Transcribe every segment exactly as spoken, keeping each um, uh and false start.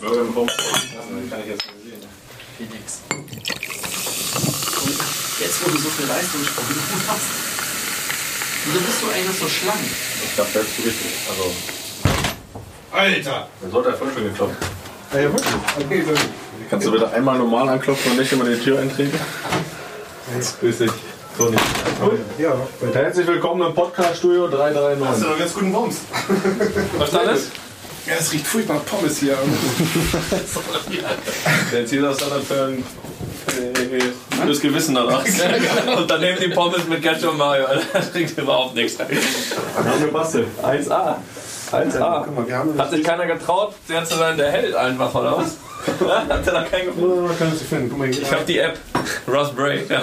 Burger im Kopf. Den kann ich jetzt nicht sehen. Felix. Und jetzt, wo du so viel Leistungssport hast, wieso bist du eigentlich so schlank? Ich glaube, das ist richtig. Also. Alter! Dann sollte er voll schon geklopft. Ja, ja, wirklich. Okay, so. Kannst du bitte einmal normal anklopfen und nicht immer die Tür eintreten? Jetzt grüß dich. So nicht. Ja. Herzlich willkommen im Podcast-Studio drei drei neun. Hast du noch ganz guten Bums. Was ist alles? Ja, es riecht furchtbar nach Pommes hier. Der zieht das dann für ein gutes Gewissen danach. Und dann nehmt die Pommes mit Ketchup und Mayo. Das trinkt überhaupt nichts. Wir haben gebastelt. eins A. eins A. Guck mal, wir haben Hat sich keiner getraut, der zu sein, der hält einfach, oder was? Hat er da keinen gefunden? Man kann es nicht finden. Guck mal hier. Ich hab die App. Raspberry. Da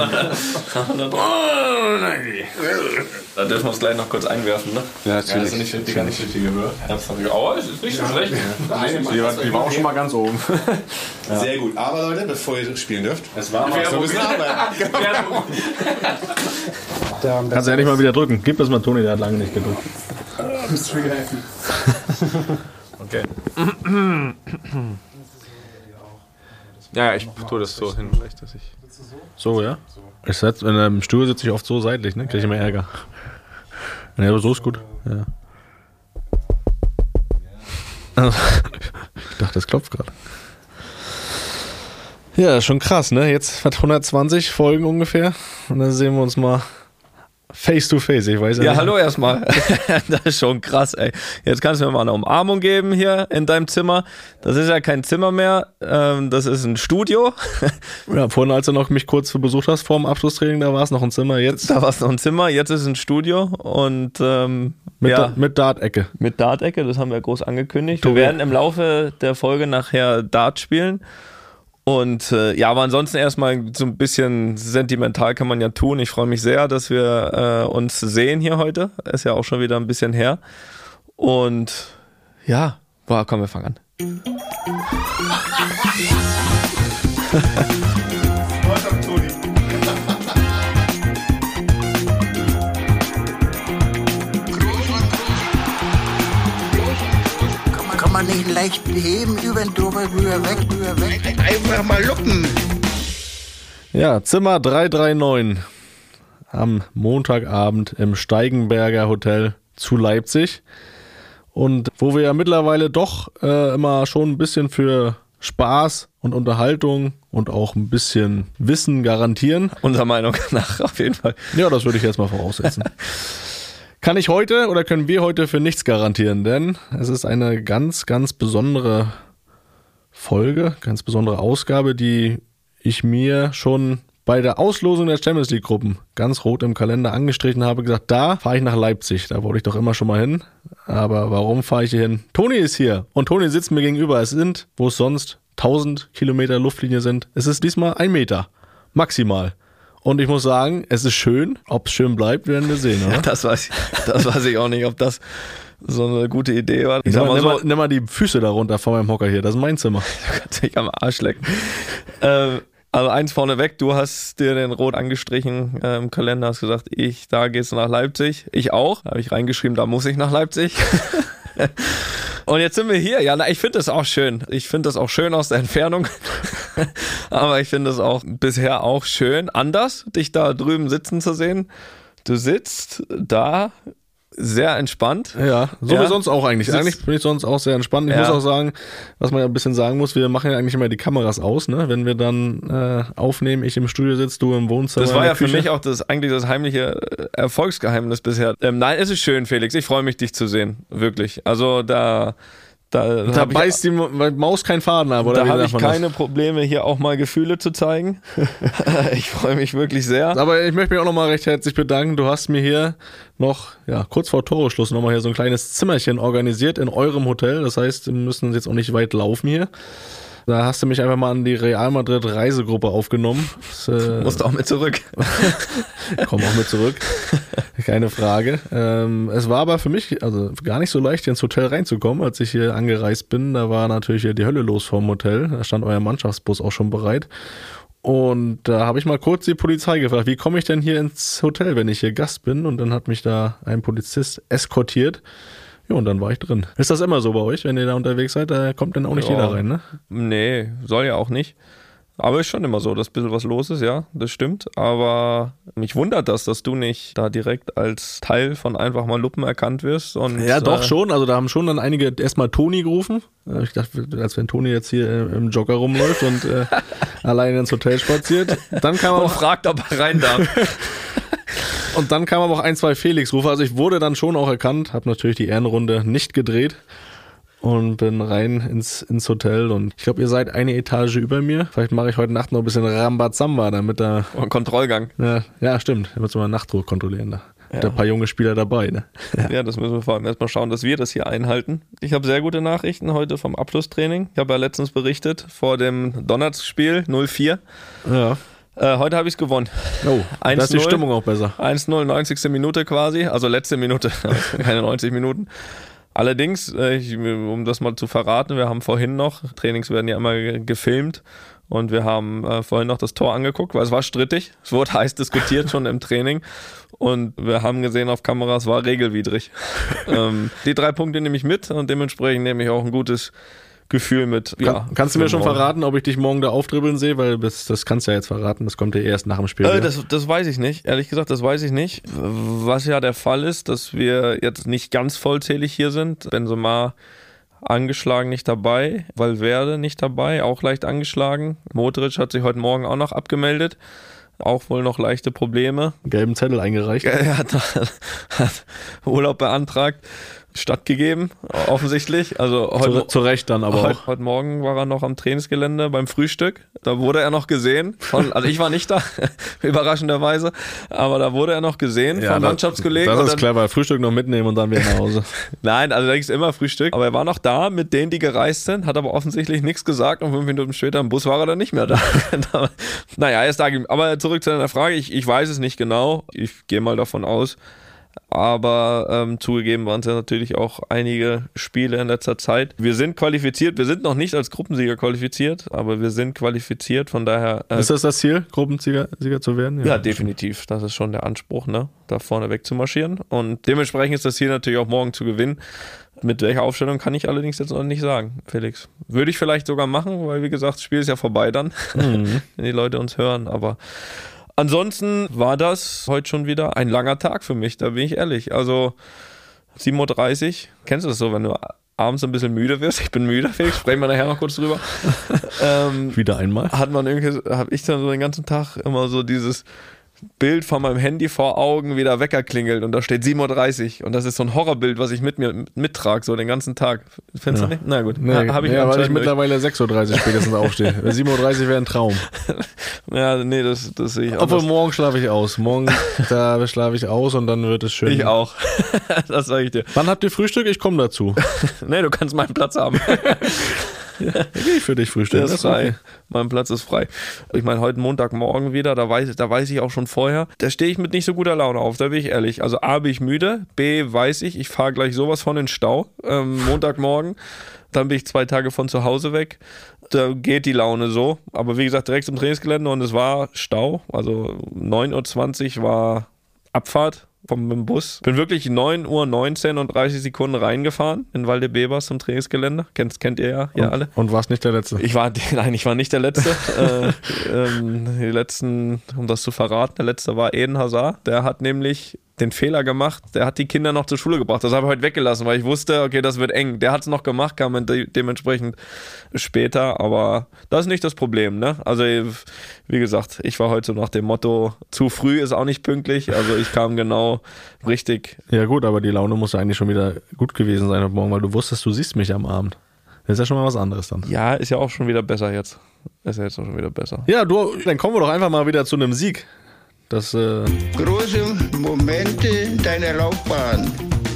dürfen wir es gleich noch kurz einwerfen, ne? Ja, das ist nicht richtig, nicht richtig gehört. Das hab ich auch. Das ist nicht so schlecht. Die war, die war auch schon mal ganz oben. Ja. Sehr gut. Aber Leute, bevor ihr spielen dürft, Es war mal so ein bisschen arbeiten. Kannst du endlich mal wieder drücken. Gib das mal Toni, der hat lange nicht gedrückt. Müsst du mir helfen. Okay. Ja, ja, ich tue das so hin, vielleicht, dass ich. So, ja? Ich setz, in einem Stuhl sitze ich oft so seitlich, ne? Krieg ich immer Ärger. Ja, aber so ist gut. Ja. Also, ich dachte, das klopft gerade. Ja, schon krass, ne? Jetzt hat hundertzwanzig Folgen ungefähr. Und dann sehen wir uns mal face to face. Ich weiß ja, Ja, nicht. hallo erstmal. Das ist schon krass, ey. Jetzt kannst du mir mal eine Umarmung geben hier in deinem Zimmer. Das ist ja kein Zimmer mehr, ähm, das ist ein Studio. Ja, vorhin, als du noch mich kurz besucht hast vor dem Abschlusstraining, da war es noch ein Zimmer. Jetzt Da war es noch ein Zimmer, jetzt ist es ein Studio und ähm, mit, ja, da, mit Dart-Ecke. mit Dart-Ecke, das haben wir groß angekündigt. Du- Wir werden im Laufe der Folge nachher Dart spielen. Und äh, ja, aber ansonsten erstmal so ein bisschen sentimental kann man ja tun. Ich freue mich sehr, dass wir äh, uns sehen hier heute. Ist ja auch schon wieder ein bisschen her. Und ja, boah, komm, wir fangen an. Kann man nicht leicht beheben, über den drüber, rüber, weg, rüber, weg. Einfach mal lucken. Ja, Zimmer drei drei neun am Montagabend im Steigenberger Hotel zu Leipzig. Und wo wir ja mittlerweile doch äh, immer schon ein bisschen für Spaß und Unterhaltung und auch ein bisschen Wissen garantieren. Unserer Meinung nach auf jeden Fall. Ja, das würde ich jetzt mal voraussetzen. Kann ich heute oder können wir heute für nichts garantieren, denn es ist eine ganz, ganz besondere Folge, ganz besondere Ausgabe, die ich mir schon bei der Auslosung der Champions League Gruppen ganz rot im Kalender angestrichen habe, gesagt, da fahre ich nach Leipzig, da wollte ich doch immer schon mal hin, aber warum fahre ich hier hin? Toni ist hier und Toni sitzt mir gegenüber, es sind, wo es sonst tausend Kilometer Luftlinie sind, es ist diesmal ein Meter, maximal. Und ich muss sagen, es ist schön, ob es schön bleibt, werden wir sehen, oder? Das weiß ich, das weiß ich auch nicht, ob das so eine gute Idee war. Ich Ich sag nimm, mal mal, so, nimm, mal, nimm mal die Füße da runter von meinem Hocker hier, das ist mein Zimmer. kannst dich am Arsch lecken. ähm, Also eins vorneweg, du hast dir den Rot angestrichen äh, im Kalender, hast gesagt, ich, da gehst du nach Leipzig. Ich auch. Da habe ich reingeschrieben, da muss ich nach Leipzig. Und jetzt sind wir hier. Ja, na, ich finde das auch schön. Ich finde das auch schön aus der Entfernung. Aber ich finde es auch bisher auch schön, anders, dich da drüben sitzen zu sehen. Du sitzt da sehr entspannt. Ja, so Ja. wie sonst auch eigentlich. Sitzt- Eigentlich bin ich sonst auch sehr entspannt. Ich Ja. muss auch sagen, was man ja ein bisschen sagen muss, wir machen ja eigentlich immer die Kameras aus, ne? Wenn wir dann äh, aufnehmen, ich im Studio sitze, du im Wohnzimmer. Das in war der ja für Küche. mich auch das eigentlich das heimliche äh, Erfolgsgeheimnis bisher. Ähm, nein, es ist schön, Felix. Ich freue mich, dich zu sehen. Wirklich. Also da, da, Da hab ich, beißt die Maus keinen Faden ab, oder? da wie habe sagt ich man das? keine Probleme, hier auch mal Gefühle zu zeigen. Ich freue mich wirklich sehr. Aber ich möchte mich auch nochmal recht herzlich bedanken. Du hast mir hier noch, ja, kurz vor Toreschluss nochmal hier so ein kleines Zimmerchen organisiert in eurem Hotel. Das heißt, wir müssen jetzt auch nicht weit laufen hier. Da hast du mich einfach mal an die Real Madrid Reisegruppe aufgenommen. Das, äh, Musst auch mit zurück. komm auch mit zurück. Keine Frage. Ähm, es war aber für mich also gar nicht so leicht, hier ins Hotel reinzukommen, als ich hier angereist bin. Da war natürlich hier die Hölle los vorm Hotel. Da stand euer Mannschaftsbus auch schon bereit. Und da habe ich mal kurz die Polizei gefragt, wie komme ich denn hier ins Hotel, wenn ich hier Gast bin? Und dann hat mich da ein Polizist eskortiert Ja, und dann war ich drin. Ist das immer so bei euch, wenn ihr da unterwegs seid? Da kommt dann auch nicht Ja. jeder rein, ne? Nee, soll ja auch nicht. Aber ist schon immer so, dass ein bisschen was los ist, ja, das stimmt. Aber mich wundert das, dass du nicht da direkt als Teil von einfach mal Luppen erkannt wirst. Und, Ja, doch äh, schon. Also da haben schon dann einige erstmal Toni gerufen. Ich dachte, als wenn Toni jetzt hier äh, im Jogger rumläuft und äh, alleine ins Hotel spaziert. Dann kam Und aber, fragt, ob er rein darf. und dann kam aber auch ein, zwei Felix-Rufe. Also ich wurde dann schon auch erkannt, habe natürlich die Ehrenrunde nicht gedreht. Und bin rein ins, ins Hotel und ich glaube, ihr seid eine Etage über mir. Vielleicht mache ich heute Nacht noch ein bisschen Rambazamba, damit da, Und Kontrollgang. ja, ja stimmt, da müssen wir Nachtruhe kontrollieren. Da sind Ja. ein paar junge Spieler dabei, ne? Ja, das müssen wir vor allem erstmal schauen, dass wir das hier einhalten. Ich habe sehr gute Nachrichten heute vom Abschlusstraining. Ich habe ja letztens berichtet vor dem Donnerstag-Spiel null vier. Ja. Äh, heute habe ich es gewonnen. Oh, da ist die eins null. Stimmung auch besser. eins null, neunzigste Minute quasi, also letzte Minute, keine neunzig Minuten. Allerdings, äh, ich, um das mal zu verraten, wir haben vorhin noch, Trainings werden ja immer ge- gefilmt und wir haben äh, vorhin noch das Tor angeguckt, weil es war strittig, es wurde heiß diskutiert schon im Training und wir haben gesehen auf Kamera, es war regelwidrig. ähm, die drei Punkte nehme ich mit und dementsprechend nehme ich auch ein gutes Gefühl mit. Ja, Kann, kannst du mir für schon morgen. verraten, ob ich dich morgen da aufdribbeln sehe? Weil das, das kannst du ja jetzt verraten, das kommt ja erst nach dem Spiel. Äh, wieder. das, das weiß ich nicht, ehrlich gesagt, das weiß ich nicht. Was ja der Fall ist, dass wir jetzt nicht ganz vollzählig hier sind. Benzema angeschlagen nicht dabei, Valverde nicht dabei, auch leicht angeschlagen. Modric hat sich heute Morgen auch noch abgemeldet. Auch wohl noch leichte Probleme. Gelben Zettel eingereicht. Er hat, hat Urlaub beantragt, stattgegeben, offensichtlich. Also heute, Zu, zu Recht dann aber heute, auch. heute Morgen war er noch am Trainingsgelände beim Frühstück. Da wurde er noch gesehen. Von, also ich war nicht da, überraschenderweise. Aber da wurde er noch gesehen von Mannschaftskollegen. Das Und ist dann- clever. Frühstück noch mitnehmen und dann wieder nach Hause. Nein, also da gibt's immer Frühstück. Aber er war noch da mit denen, die gereist sind, hat aber offensichtlich nichts gesagt und fünf Minuten später im Bus war er dann nicht mehr da. Naja, er ist da. Aber zurück zu deiner Frage. Ich, ich weiß es nicht genau. Ich gehe mal davon aus. Aber ähm, zugegeben waren es ja natürlich auch einige Spiele in letzter Zeit. Wir sind qualifiziert. Wir sind noch nicht als Gruppensieger qualifiziert, aber wir sind qualifiziert. Von daher. Äh, Ist das das Ziel, Gruppensieger Sieger zu werden? ja, definitiv. Das ist schon der Anspruch, ne? Da vorne weg zu marschieren. Und dementsprechend ist das Ziel natürlich auch morgen zu gewinnen. Mit welcher Aufstellung kann ich allerdings jetzt noch nicht sagen, Felix. Würde ich vielleicht sogar machen, weil wie gesagt, das Spiel ist ja vorbei dann, Mhm. wenn die Leute uns hören. Aber ansonsten war das heute schon wieder ein langer Tag für mich, da bin ich ehrlich. Also sieben Uhr dreißig, kennst du das so, wenn du abends ein bisschen müde wirst? Ich bin müde, Felix, sprechen wir nachher noch kurz drüber. ähm, Wieder einmal. hat man irgendwie, habe ich dann so den ganzen Tag immer so dieses Bild von meinem Handy vor Augen, wie der Wecker klingelt und da steht sieben Uhr dreißig und das ist so ein Horrorbild, was ich mit mir mittrage, so den ganzen Tag. Findest Ja. du nicht? Na gut, Nee, ha, hab ich ja, weil ich anscheinend mittlerweile sechs Uhr dreißig spätestens aufstehe. sieben Uhr dreißig wäre ein Traum. durch. Ja, nee, das, das sehe ich Obwohl, anders. morgen schlafe ich aus. Morgen, da schlafe ich aus und dann wird es schön. Ich auch. Das sage ich dir. Wann habt ihr Frühstück? Ich komme dazu. Nee, du kannst meinen Platz haben. Da gehe ich für dich frühstücken. Der ist frei. Mein Platz ist frei. Ich meine, heute Montagmorgen wieder, da weiß, da weiß ich auch schon vorher, da stehe ich mit nicht so guter Laune auf, da bin ich ehrlich. Also A, bin ich müde, B, weiß ich, ich fahre gleich sowas von in den Stau, ähm, Montagmorgen, dann bin ich zwei Tage von zu Hause weg, da geht die Laune so, aber wie gesagt, direkt zum Trainingsgelände und es war Stau, also neun Uhr zwanzig war Abfahrt vom mit dem Bus. Bin wirklich neun Uhr neunzehn und dreißig Sekunden reingefahren in Valdebebas zum Trainingsgelände. Kennt, kennt ihr ja, ja und, alle. Und warst nicht der Letzte. Ich war, nein, ich war nicht der Letzte. äh, ähm, die letzten, um das zu verraten, der Letzte war Eden Hazard. Der hat nämlich den Fehler gemacht, der hat die Kinder noch zur Schule gebracht. Das habe ich heute weggelassen, weil ich wusste, okay, das wird eng. Der hat es noch gemacht, kam de- dementsprechend später, aber das ist nicht das Problem, ne? Also, wie gesagt, ich war heute so nach dem Motto, zu früh ist auch nicht pünktlich, also ich kam genau richtig. Ja gut, aber die Laune muss ja eigentlich schon wieder gut gewesen sein heute Morgen, weil du wusstest, du siehst mich am Abend. Das ist ja schon mal was anderes dann. Ja, ist ja auch schon wieder besser jetzt. Ist ja jetzt auch schon wieder besser. Ja, du, dann kommen wir doch einfach mal wieder zu einem Sieg. Das, äh, Große Momente deiner Laufbahn.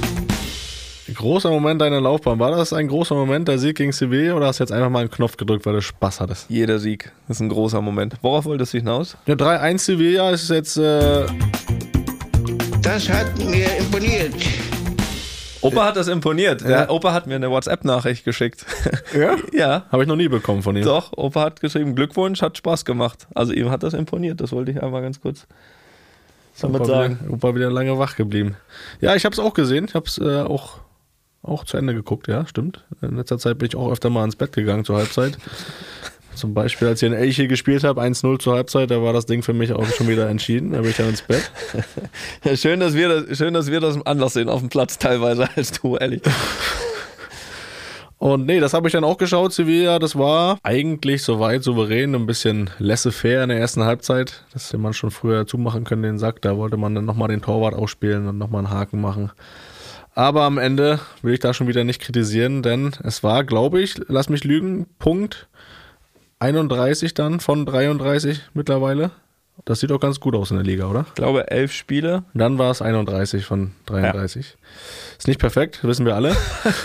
großer Moment deiner Laufbahn. War das ein großer Moment, der Sieg gegen Sevilla, oder hast du jetzt einfach mal einen Knopf gedrückt, weil du Spaß hattest? Jeder Sieg ist ein großer Moment. Worauf wolltest du hinaus? Ja, drei eins Sevilla ist jetzt, äh, Das hat mir imponiert. Opa hat das imponiert. Der Ja. Opa hat mir eine WhatsApp-Nachricht geschickt. ja? Ja, Habe ich noch nie bekommen von ihm. doch. Opa hat geschrieben, Glückwunsch, hat Spaß gemacht. Also ihm hat das imponiert. Das wollte ich einmal ganz kurz damit Opa sagen. wieder, Opa wieder lange wach geblieben. Ja, ich habe es auch gesehen. Ich habe es äh, auch auch zu Ende geguckt, ja, stimmt. In letzter Zeit bin ich auch öfter mal ins Bett gegangen zur Halbzeit. Zum Beispiel, als ich in Elche gespielt habe, eins null zur Halbzeit, da war das Ding für mich auch schon wieder entschieden. Da bin ich dann ins Bett. Ja, schön, dass wir das, schön, dass wir das anders sehen auf dem Platz teilweise als du, ehrlich. Und nee, das habe ich dann auch geschaut, Sevilla. Das war eigentlich soweit souverän, ein bisschen laissez-faire in der ersten Halbzeit. Das hätte man schon früher zumachen können, den Sack. Da wollte man dann nochmal den Torwart ausspielen und nochmal einen Haken machen. Aber am Ende will ich da schon wieder nicht kritisieren, denn es war, glaube ich, lass mich lügen, Punkt einunddreißig dann von dreiunddreißig mittlerweile. Das sieht auch ganz gut aus in der Liga, oder? Ich glaube, elf Spiele. Dann war es einunddreißig von dreiunddreißig. Ja. Ist nicht perfekt, wissen wir alle.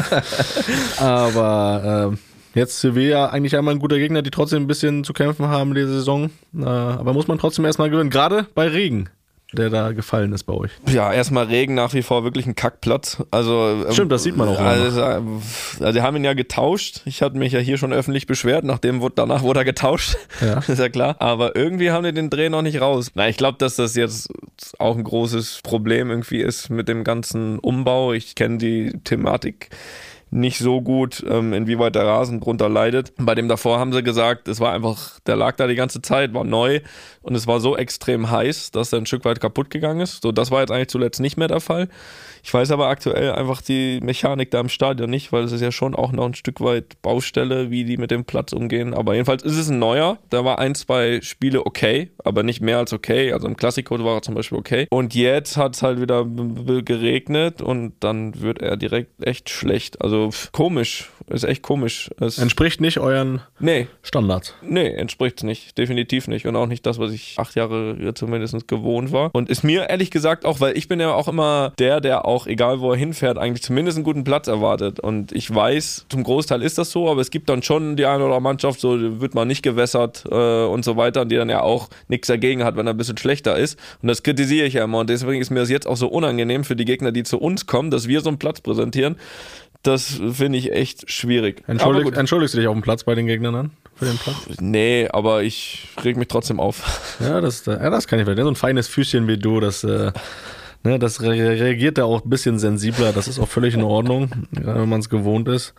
Aber äh, jetzt Sevilla eigentlich einmal ein guter Gegner, die trotzdem ein bisschen zu kämpfen haben in dieser Saison. Äh, aber muss man trotzdem erstmal gewinnen, gerade bei Regen, der da gefallen ist bei euch. Ja, erstmal Regen, nach wie vor wirklich ein Kackplatz. Also, Stimmt, das sieht man auch. Also, also die haben ihn ja getauscht. Ich hatte mich ja hier schon öffentlich beschwert, nachdem wurde, danach wurde er getauscht. Ja. Ist ja klar. Aber irgendwie haben die den Dreh noch nicht raus. Na, ich glaube, dass das jetzt auch ein großes Problem irgendwie ist mit dem ganzen Umbau. Ich kenne die Thematik nicht so gut, ähm, inwieweit der Rasen drunter leidet. Bei dem davor haben sie gesagt, es war einfach, der lag da die ganze Zeit, war neu und es war so extrem heiß, dass er ein Stück weit kaputt gegangen ist. So, das war jetzt eigentlich zuletzt nicht mehr der Fall. Ich weiß aber aktuell einfach die Mechanik da im Stadion nicht, weil es ist ja schon auch noch ein Stück weit Baustelle, wie die mit dem Platz umgehen. Aber jedenfalls ist es ein neuer. Da war ein, zwei Spiele okay, aber nicht mehr als okay. Also im Klassiko war er zum Beispiel okay. Und jetzt hat es halt wieder geregnet und dann wird er direkt echt schlecht. Also komisch, ist echt komisch. Es entspricht nicht euren nee. Standards? Nee, entspricht es nicht. Definitiv nicht. Und auch nicht das, was ich acht Jahre zumindest gewohnt war. Und ist mir ehrlich gesagt auch, weil ich bin ja auch immer der, der auch, egal wo er hinfährt, eigentlich zumindest einen guten Platz erwartet. Und ich weiß, zum Großteil ist das so, aber es gibt dann schon die eine oder andere Mannschaft, so wird man nicht gewässert äh, und so weiter, und die dann ja auch nichts dagegen hat, wenn er ein bisschen schlechter ist. Und das kritisiere ich ja immer. Und deswegen ist mir das jetzt auch so unangenehm für die Gegner, die zu uns kommen, dass wir so einen Platz präsentieren. Das finde ich echt schwierig. Entschuldig, entschuldigst du dich auf dem Platz bei den Gegnern dann? Für den Platz? Nee, aber ich reg mich trotzdem auf. Ja, das, ja, das kann ich verstehen. So ein feines Füßchen wie du, das, äh, ne, das reagiert da auch ein bisschen sensibler. Das ist auch völlig in Ordnung, wenn man es gewohnt ist.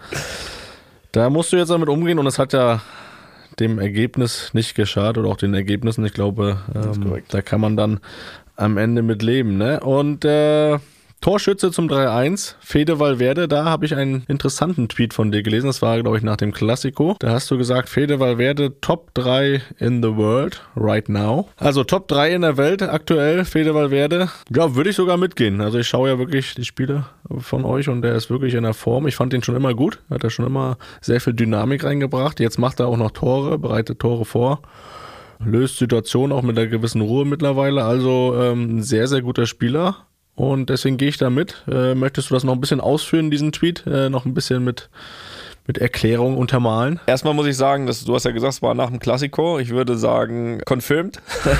Da musst du jetzt damit umgehen, und es hat ja dem Ergebnis nicht geschadet, oder auch den Ergebnissen. Ich glaube, ähm, da kann man dann am Ende mit leben. Ne? Und äh, Torschütze zum drei eins, Fede Valverde, da habe ich einen interessanten Tweet von dir gelesen, das war, glaube ich, nach dem Klassiko. Da hast du gesagt, Fede Valverde Top drei in the world right now. Also Top drei in der Welt aktuell, Fede Valverde. Ja, würde ich sogar mitgehen. Also ich schaue ja wirklich die Spiele von euch und der ist wirklich in der Form. Ich fand ihn schon immer gut, hat er schon immer sehr viel Dynamik reingebracht. Jetzt macht er auch noch Tore, bereitet Tore vor. Löst Situationen auch mit einer gewissen Ruhe mittlerweile. Also ähm, ein sehr, sehr guter Spieler. Und deswegen gehe ich da mit. Äh, möchtest du das noch ein bisschen ausführen, diesen Tweet? Äh, noch ein bisschen mit, mit Erklärung untermalen? Erstmal muss ich sagen, dass, du hast ja gesagt, es war nach dem Klassiko. Ich würde sagen, confirmed.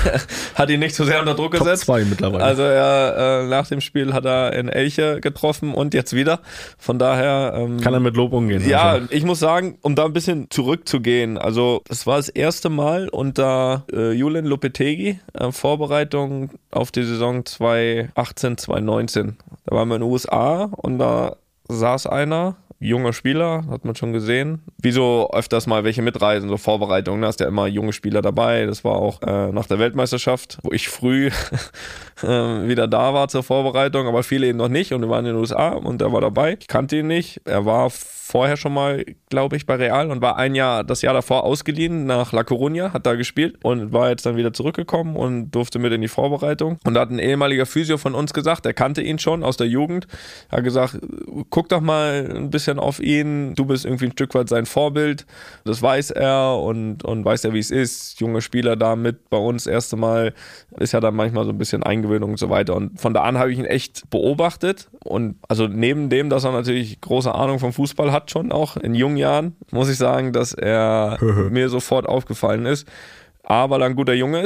Hat ihn nicht so sehr unter Druck Top gesetzt. zwei mittlerweile. Also er, äh, nach dem Spiel hat er in Elche getroffen und jetzt wieder. Von daher... Ähm, kann er mit Lob umgehen. Ja, also. Ich muss sagen, um da ein bisschen zurückzugehen, also das war das erste Mal unter äh, Julen Lopetegui, äh, Vorbereitung auf die Saison zwanzig achtzehn, zwanzig neunzehn. Da waren wir in den U S A und da saß einer, junger Spieler, hat man schon gesehen. Wie so öfters mal welche mitreisen, so Vorbereitungen, da ist ja immer junge Spieler dabei. Das war auch äh, nach der Weltmeisterschaft, wo ich früh äh, wieder da war zur Vorbereitung, aber viele eben noch nicht, und wir waren in den U S A und er war dabei. Ich kannte ihn nicht. Er war vorher schon mal, glaube ich, bei Real und war ein Jahr, das Jahr davor ausgeliehen nach La Coruña, hat da gespielt und war jetzt dann wieder zurückgekommen und durfte mit in die Vorbereitung. Und da hat ein ehemaliger Physio von uns gesagt, er kannte ihn schon aus der Jugend, er hat gesagt, guck doch mal ein bisschen auf ihn, du bist irgendwie ein Stück weit sein Vorbild, das weiß er und, und weiß ja, wie es ist, junge Spieler da mit bei uns, erste Mal, ist ja dann manchmal so ein bisschen Eingewöhnung und so weiter, und von da an habe ich ihn echt beobachtet, und also neben dem, dass er natürlich große Ahnung vom Fußball hat, schon auch in jungen Jahren, muss ich sagen, dass er mir sofort aufgefallen ist. A, weil er ein guter Junge ist,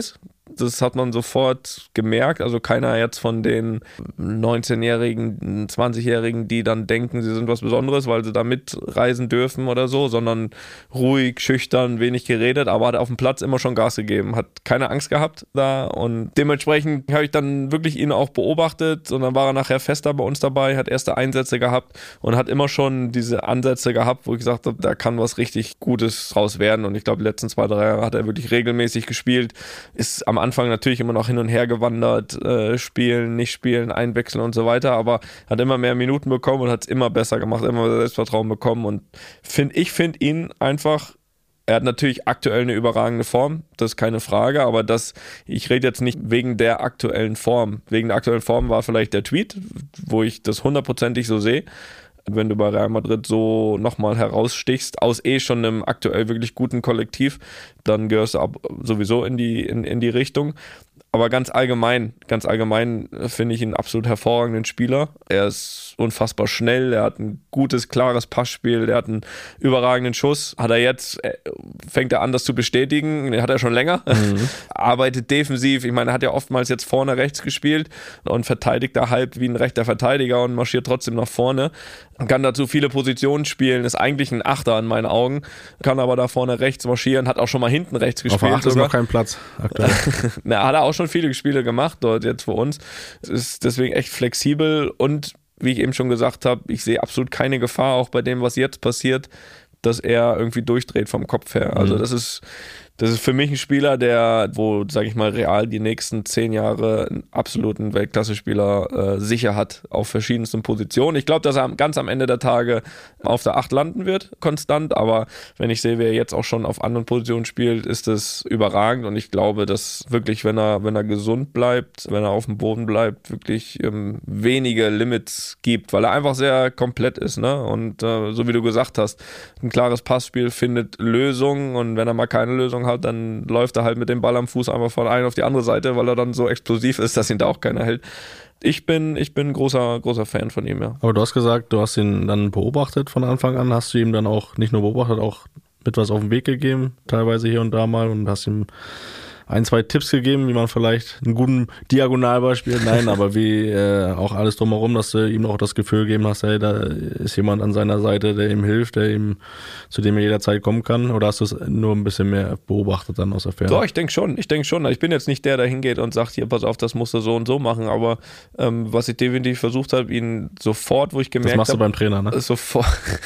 Das hat man sofort gemerkt. Also keiner jetzt von den neunzehnjährigen, zwanzigjährigen, die dann denken, sie sind was Besonderes, weil sie da mitreisen dürfen oder so, sondern ruhig, schüchtern, wenig geredet, aber hat auf dem Platz immer schon Gas gegeben. Hat keine Angst gehabt da und dementsprechend habe ich dann wirklich ihn auch beobachtet und dann war er nachher fester bei uns dabei, hat erste Einsätze gehabt und hat immer schon diese Ansätze gehabt, wo ich gesagt habe, da kann was richtig Gutes draus werden und ich glaube, die letzten zwei, drei Jahre hat er wirklich regelmäßig gespielt, ist am Anfang natürlich immer noch hin und her gewandert, äh, spielen, nicht spielen, einwechseln und so weiter, aber hat immer mehr Minuten bekommen und hat es immer besser gemacht, immer mehr Selbstvertrauen bekommen und find, ich finde ihn einfach, er hat natürlich aktuell eine überragende Form, das ist keine Frage, aber das, ich rede jetzt nicht wegen der aktuellen Form. Wegen der aktuellen Form war vielleicht der Tweet, wo ich das hundertprozentig so sehe. Wenn du bei Real Madrid so nochmal herausstichst, aus eh schon einem aktuell wirklich guten Kollektiv, dann gehörst du ab, sowieso in die, in, in die Richtung. Aber ganz allgemein, ganz allgemein finde ich ihn einen absolut hervorragenden Spieler. Er ist unfassbar schnell, er hat ein gutes, klares Passspiel, er hat einen überragenden Schuss. Hat er jetzt, fängt er an, das zu bestätigen, den hat er schon länger. Mhm. Arbeitet defensiv, ich meine, er hat ja oftmals jetzt vorne rechts gespielt und verteidigt da halb wie ein rechter Verteidiger und marschiert trotzdem nach vorne. Kann dazu viele Positionen spielen, ist eigentlich ein Achter in meinen Augen, kann aber da vorne rechts marschieren, hat auch schon mal hinten rechts gespielt. Auf der acht ist noch kein Platz aktuell. Na, hat er auch schon viele Spiele gemacht dort jetzt für uns. Es ist deswegen echt flexibel und wie ich eben schon gesagt habe, ich sehe absolut keine Gefahr, auch bei dem, was jetzt passiert, dass er irgendwie durchdreht vom Kopf her. Also das ist Das ist für mich ein Spieler, der, wo, sage ich mal, Real die nächsten zehn Jahre einen absoluten Weltklasse-Spieler äh, sicher hat, auf verschiedensten Positionen. Ich glaube, dass er ganz am Ende der Tage auf der acht landen wird, konstant, aber wenn ich sehe, wer jetzt auch schon auf anderen Positionen spielt, ist das überragend und ich glaube, dass wirklich, wenn er, wenn er gesund bleibt, wenn er auf dem Boden bleibt, wirklich ähm, wenige Limits gibt, weil er einfach sehr komplett ist, ne? Und äh, so wie du gesagt hast, ein klares Passspiel findet Lösungen und wenn er mal keine Lösung hat, dann läuft er halt mit dem Ball am Fuß einfach von einer auf die andere Seite, weil er dann so explosiv ist, dass ihn da auch keiner hält. Ich bin, ich bin ein großer, großer Fan von ihm, ja. Aber du hast gesagt, du hast ihn dann beobachtet von Anfang an. Hast du ihm dann auch nicht nur beobachtet, auch mit was auf den Weg gegeben, teilweise hier und da mal und hast ihm ein, zwei Tipps gegeben, wie man vielleicht einen guten Diagonalball spielt. Nein, aber wie äh, auch alles drumherum, dass du ihm auch das Gefühl gegeben hast, hey, da ist jemand an seiner Seite, der ihm hilft, der ihm, zu dem er jederzeit kommen kann. Oder hast du es nur ein bisschen mehr beobachtet dann aus der Ferne? Doch, ich denke schon. Ich denke schon. Ich bin jetzt nicht der, der hingeht und sagt, hier, pass auf, das musst du so und so machen. Aber ähm, was ich definitiv versucht habe, ihn sofort, wo ich gemerkt habe... Das machst hab, du beim Trainer, ne? Sofort,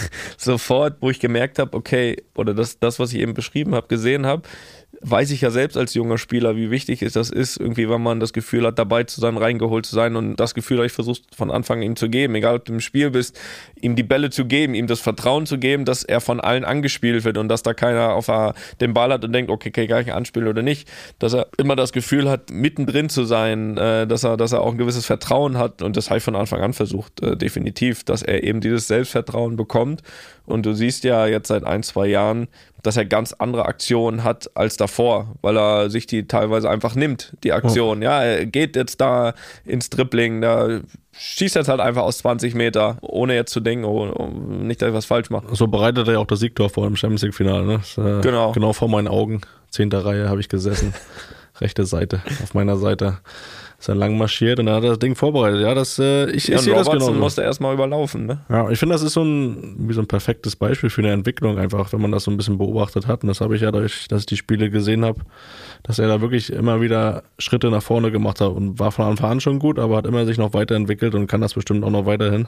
sofort, wo ich gemerkt habe, okay, oder das, das, was ich eben beschrieben habe, gesehen habe, weiß ich ja selbst als junger Spieler, wie wichtig es das ist, irgendwie, wenn man das Gefühl hat, dabei zu sein, reingeholt zu sein und das Gefühl habe ich versucht von Anfang ihm zu geben, egal ob du im Spiel bist, ihm die Bälle zu geben, ihm das Vertrauen zu geben, dass er von allen angespielt wird und dass da keiner auf den Ball hat und denkt, okay, kann ich anspielen oder nicht, dass er immer das Gefühl hat, mittendrin zu sein, dass er, dass er auch ein gewisses Vertrauen hat und das habe ich von Anfang an versucht, definitiv, dass er eben dieses Selbstvertrauen bekommt und du siehst ja jetzt seit ein, zwei Jahren, dass er ganz andere Aktionen hat als davor, weil er sich die teilweise einfach nimmt, die Aktion. Oh. Ja, er geht jetzt da ins Dribbling, da schießt jetzt halt einfach aus zwanzig Meter, ohne jetzt zu denken, oh, oh, nicht, dass ich was falsch mache. So bereitet er ja auch das Siegtor vor dem Champions League-Finale. Ne? Das, äh, genau. Genau vor meinen Augen, zehnte Reihe habe ich gesessen, rechte Seite, auf meiner Seite. Ist dann lang marschiert und dann hat er das Ding vorbereitet. Ja, das, äh, ich, ja, ich sehe das genau. musste erstmal überlaufen, ne? Ja, ich finde, das ist so ein, wie so ein perfektes Beispiel für eine Entwicklung einfach, wenn man das so ein bisschen beobachtet hat. Und das habe ich ja dadurch, dass ich die Spiele gesehen habe, dass er da wirklich immer wieder Schritte nach vorne gemacht hat und war von Anfang an schon gut, aber hat immer sich noch weiterentwickelt und kann das bestimmt auch noch weiterhin.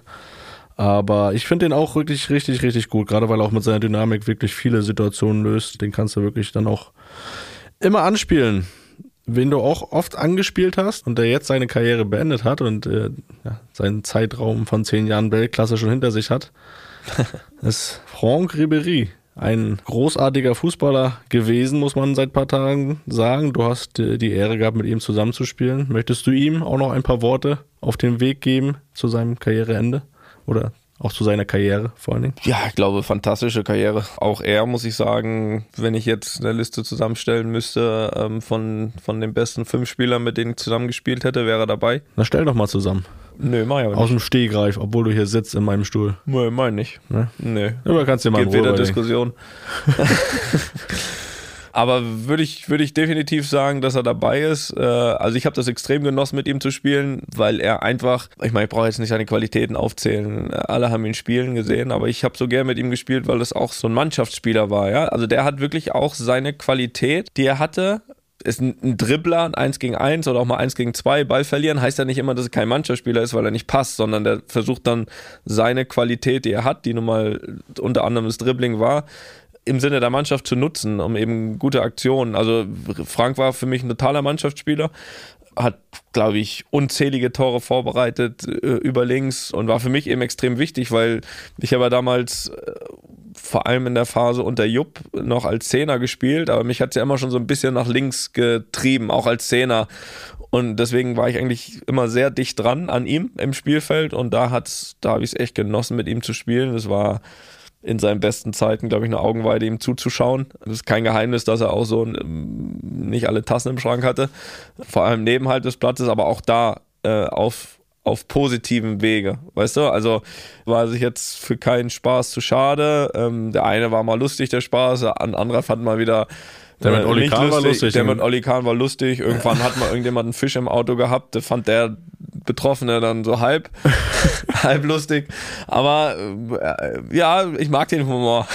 Aber ich finde den auch wirklich richtig, richtig gut, gerade weil er auch mit seiner Dynamik wirklich viele Situationen löst. Den kannst du wirklich dann auch immer anspielen. Wen du auch oft angespielt hast und der jetzt seine Karriere beendet hat und äh, ja, seinen Zeitraum von zehn Jahren Weltklasse schon hinter sich hat, ist Franck Ribéry. Ein großartiger Fußballer gewesen, muss man seit ein paar Tagen sagen. Du hast äh, die Ehre gehabt, mit ihm zusammenzuspielen. Möchtest du ihm auch noch ein paar Worte auf den Weg geben zu seinem Karriereende oder auch zu seiner Karriere vor allen Dingen? Ja, ich glaube, fantastische Karriere. Auch er, muss ich sagen, wenn ich jetzt eine Liste zusammenstellen müsste ähm, von, von den besten fünf Spielern, mit denen ich zusammengespielt hätte, wäre er dabei. Na, stell doch mal zusammen. Nö, mach ich aber nicht. Aus dem Stehgreif, obwohl du hier sitzt in meinem Stuhl. Nö, mein nicht. Ne? Nö. Aber kannst dir mal Gibt wieder Diskussion. Aber würde ich, würde ich definitiv sagen, dass er dabei ist. Äh, also ich habe das extrem genossen, mit ihm zu spielen, weil er einfach, ich meine, ich brauche jetzt nicht seine Qualitäten aufzählen. Alle haben ihn spielen gesehen, aber ich habe so gern mit ihm gespielt, weil das auch so ein Mannschaftsspieler war. Ja? Also der hat wirklich auch seine Qualität, die er hatte. Ist ein, ein Dribbler, ein eins gegen eins oder auch mal eins gegen zwei, Ball verlieren, heißt ja nicht immer, dass er kein Mannschaftsspieler ist, weil er nicht passt, sondern der versucht dann seine Qualität, die er hat, die nun mal unter anderem das Dribbling war, im Sinne der Mannschaft zu nutzen, um eben gute Aktionen. Also Frank war für mich ein totaler Mannschaftsspieler, hat, glaube ich, unzählige Tore vorbereitet äh, über links und war für mich eben extrem wichtig, weil ich habe ja damals äh, vor allem in der Phase unter Jupp noch als Zehner gespielt, aber mich hat es ja immer schon so ein bisschen nach links getrieben, auch als Zehner. Und deswegen war ich eigentlich immer sehr dicht dran an ihm im Spielfeld und da hat's, da habe ich es echt genossen, mit ihm zu spielen. Das war in seinen besten Zeiten, glaube ich, eine Augenweide, ihm zuzuschauen. Das ist kein Geheimnis, dass er auch so nicht alle Tassen im Schrank hatte, vor allem neben halt des Platzes, aber auch da äh, auf auf positiven Wege, weißt du? Also war sich jetzt für keinen Spaß zu schade. Ähm, der eine war mal lustig, der Spaß, ein anderer fand mal wieder Der mit äh, Oli nicht Kahn war lustig. Der mit Oli Kahn war lustig. Irgendwann hat mal irgendjemand einen Fisch im Auto gehabt, da fand der Betroffene dann so halb, halb lustig. Aber äh, ja, ich mag den Humor.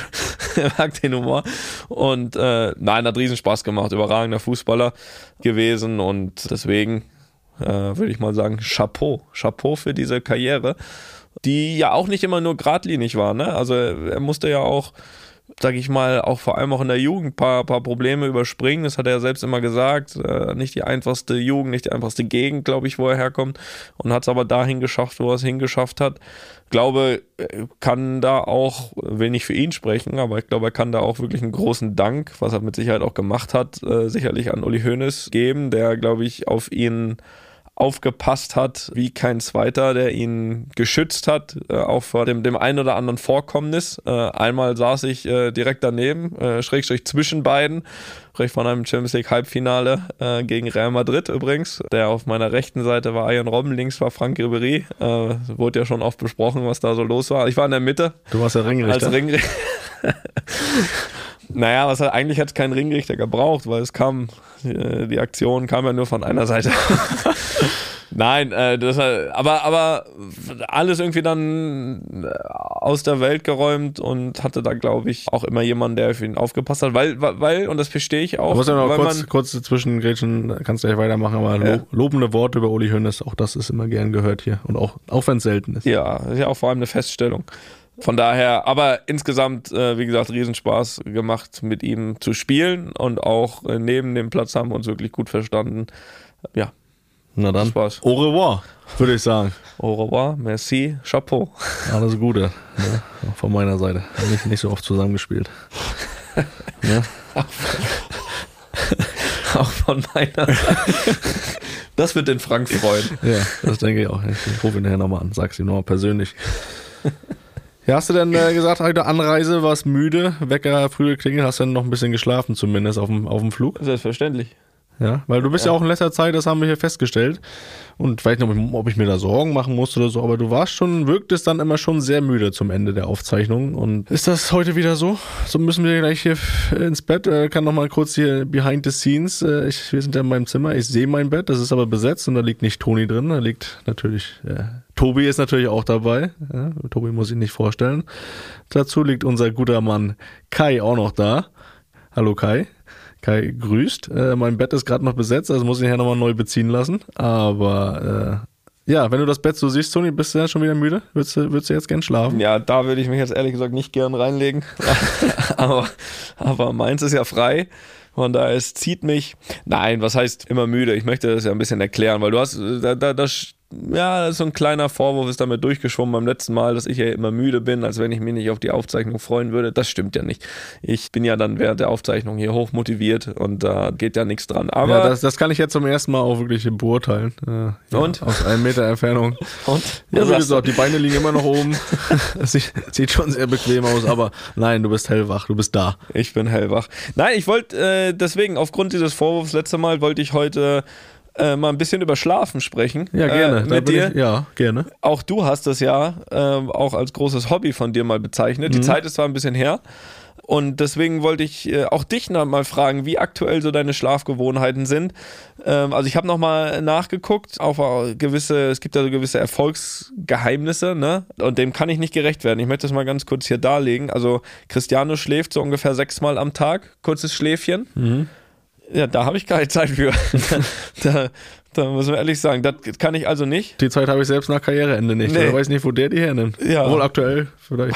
ich mag den Humor. Und äh, nein, hat riesen Spaß gemacht. Überragender Fußballer gewesen und deswegen äh, würde ich mal sagen, Chapeau. Chapeau für diese Karriere, die ja auch nicht immer nur geradlinig war. Ne? Also er musste ja auch, sag ich mal, auch vor allem auch in der Jugend ein paar, paar Probleme überspringen. Das hat er ja selbst immer gesagt. Äh, nicht die einfachste Jugend, nicht die einfachste Gegend, glaube ich, wo er herkommt. Und hat es aber dahin geschafft, wo er es hingeschafft hat. Ich glaube, er kann da auch, will nicht für ihn sprechen, aber ich glaube, er kann da auch wirklich einen großen Dank, was er mit Sicherheit auch gemacht hat, äh, sicherlich an Uli Hoeneß geben, der, glaube ich, auf ihn aufgepasst hat wie kein zweiter, der ihn geschützt hat, äh, auch vor dem, dem einen oder anderen Vorkommnis. Äh, einmal saß ich äh, direkt daneben, äh, schrägstrich zwischen beiden, recht von einem Champions League Halbfinale äh, gegen Real Madrid übrigens. Der auf meiner rechten Seite war Arjen Robben, links war Franck Ribéry. Äh, wurde ja schon oft besprochen, was da so los war. Ich war in der Mitte. Du warst der Ringrichter. Als Ringrichter. Naja, was hat, eigentlich hat es keinen Ringrichter gebraucht, weil es kam, die, die Aktion kam ja nur von einer Seite. Nein, äh, das, aber, aber alles irgendwie dann aus der Welt geräumt und hatte da, glaube ich, auch immer jemanden, der für ihn aufgepasst hat, weil, weil und das verstehe ich auch. Du musst ja noch weil kurz, man, kurz dazwischen grätschen, kannst du gleich weitermachen, aber Ja. lo, lobende Worte über Uli Hoeneß, auch das ist immer gern gehört hier und auch, auch wenn es selten ist. Ja, ist ja auch vor allem eine Feststellung. Von daher, aber insgesamt, äh, wie gesagt, Riesenspaß gemacht, mit ihm zu spielen und auch äh, neben dem Platz haben wir uns wirklich gut verstanden. Ja, Na dann, Spaß. au revoir, würde ich sagen. Au revoir, merci, Chapeau. Alles Gute, ne? Auch von meiner Seite. Nicht, nicht so oft zusammengespielt. Ne? Auch von meiner Seite. Das wird den Frank freuen. Ja, das denke ich auch. Ich rufe ihn nachher nochmal an, sag's ihm nochmal persönlich. Ja, hast du denn äh, gesagt, heute Anreise, warst müde, Wecker früh geklingelt, hast dann noch ein bisschen geschlafen zumindest auf dem, auf dem Flug? Selbstverständlich. Ja, weil du bist ja. ja auch in letzter Zeit, das haben wir hier festgestellt. Und vielleicht noch, ob ich mir da Sorgen machen muss oder so, aber du warst schon, wirktest dann immer schon sehr müde zum Ende der Aufzeichnung. Und ist das heute wieder so? So müssen wir gleich hier ins Bett. Äh, kann noch mal kurz hier behind the scenes. Äh, ich, wir sind ja in meinem Zimmer. Ich sehe mein Bett, das ist aber besetzt und da liegt nicht Toni drin. Da liegt natürlich, äh, Tobi ist natürlich auch dabei. Ja, Tobi muss ich nicht vorstellen. Dazu liegt unser guter Mann Kai auch noch da. Hallo Kai. Kai grüßt. Äh, mein Bett ist gerade noch besetzt, also muss ich nachher nochmal neu beziehen lassen. Aber äh, ja, wenn du das Bett so siehst, Toni, bist du ja schon wieder müde? Würdest du, würdest du jetzt gern schlafen? Ja, da würde ich mich jetzt ehrlich gesagt nicht gern reinlegen. aber, aber meins ist ja frei. Von daher, es zieht mich. Nein, was heißt immer müde? Ich möchte das ja ein bisschen erklären, weil du hast, da, da, das, ja, so ein kleiner Vorwurf ist damit durchgeschwommen beim letzten Mal, dass ich ja immer müde bin, als wenn ich mich nicht auf die Aufzeichnung freuen würde. Das stimmt ja nicht. Ich bin ja dann während der Aufzeichnung hier hoch motiviert und da geht ja nichts dran. Aber ja, das, das kann ich jetzt zum ersten Mal auch wirklich beurteilen. Äh, ja, und? Aus einem Meter Entfernung. Und? Ja, wie gesagt, die Beine liegen immer noch oben. Das sieht, sieht schon sehr bequem aus, aber nein, du bist hellwach, du bist da. Ich bin hellwach. Nein, ich wollte äh, deswegen, aufgrund dieses Vorwurfs letzte Mal, wollte ich heute äh, mal ein bisschen über Schlafen sprechen. Ja, gerne. Äh, da mit bin dir. Ich, ja, gerne. Auch du hast das ja äh, auch als großes Hobby von dir mal bezeichnet. Die Mhm. Zeit ist zwar ein bisschen her, Und deswegen wollte ich äh, auch dich noch mal fragen, wie aktuell so deine Schlafgewohnheiten sind. Ähm, also ich habe nochmal nachgeguckt auf äh, gewisse, es gibt ja so gewisse Erfolgsgeheimnisse, ne? Und dem kann ich nicht gerecht werden. Ich möchte das mal ganz kurz hier darlegen. Also Cristiano schläft so ungefähr sechsmal am Tag, kurzes Schläfchen. Mhm. Ja, da habe ich keine Zeit für. da, da muss man ehrlich sagen, das kann ich also nicht. Die Zeit habe ich selbst nach Karriereende nicht. Nee. Ich weiß nicht, wo der die hernimmt. Ja. Wohl aktuell vielleicht.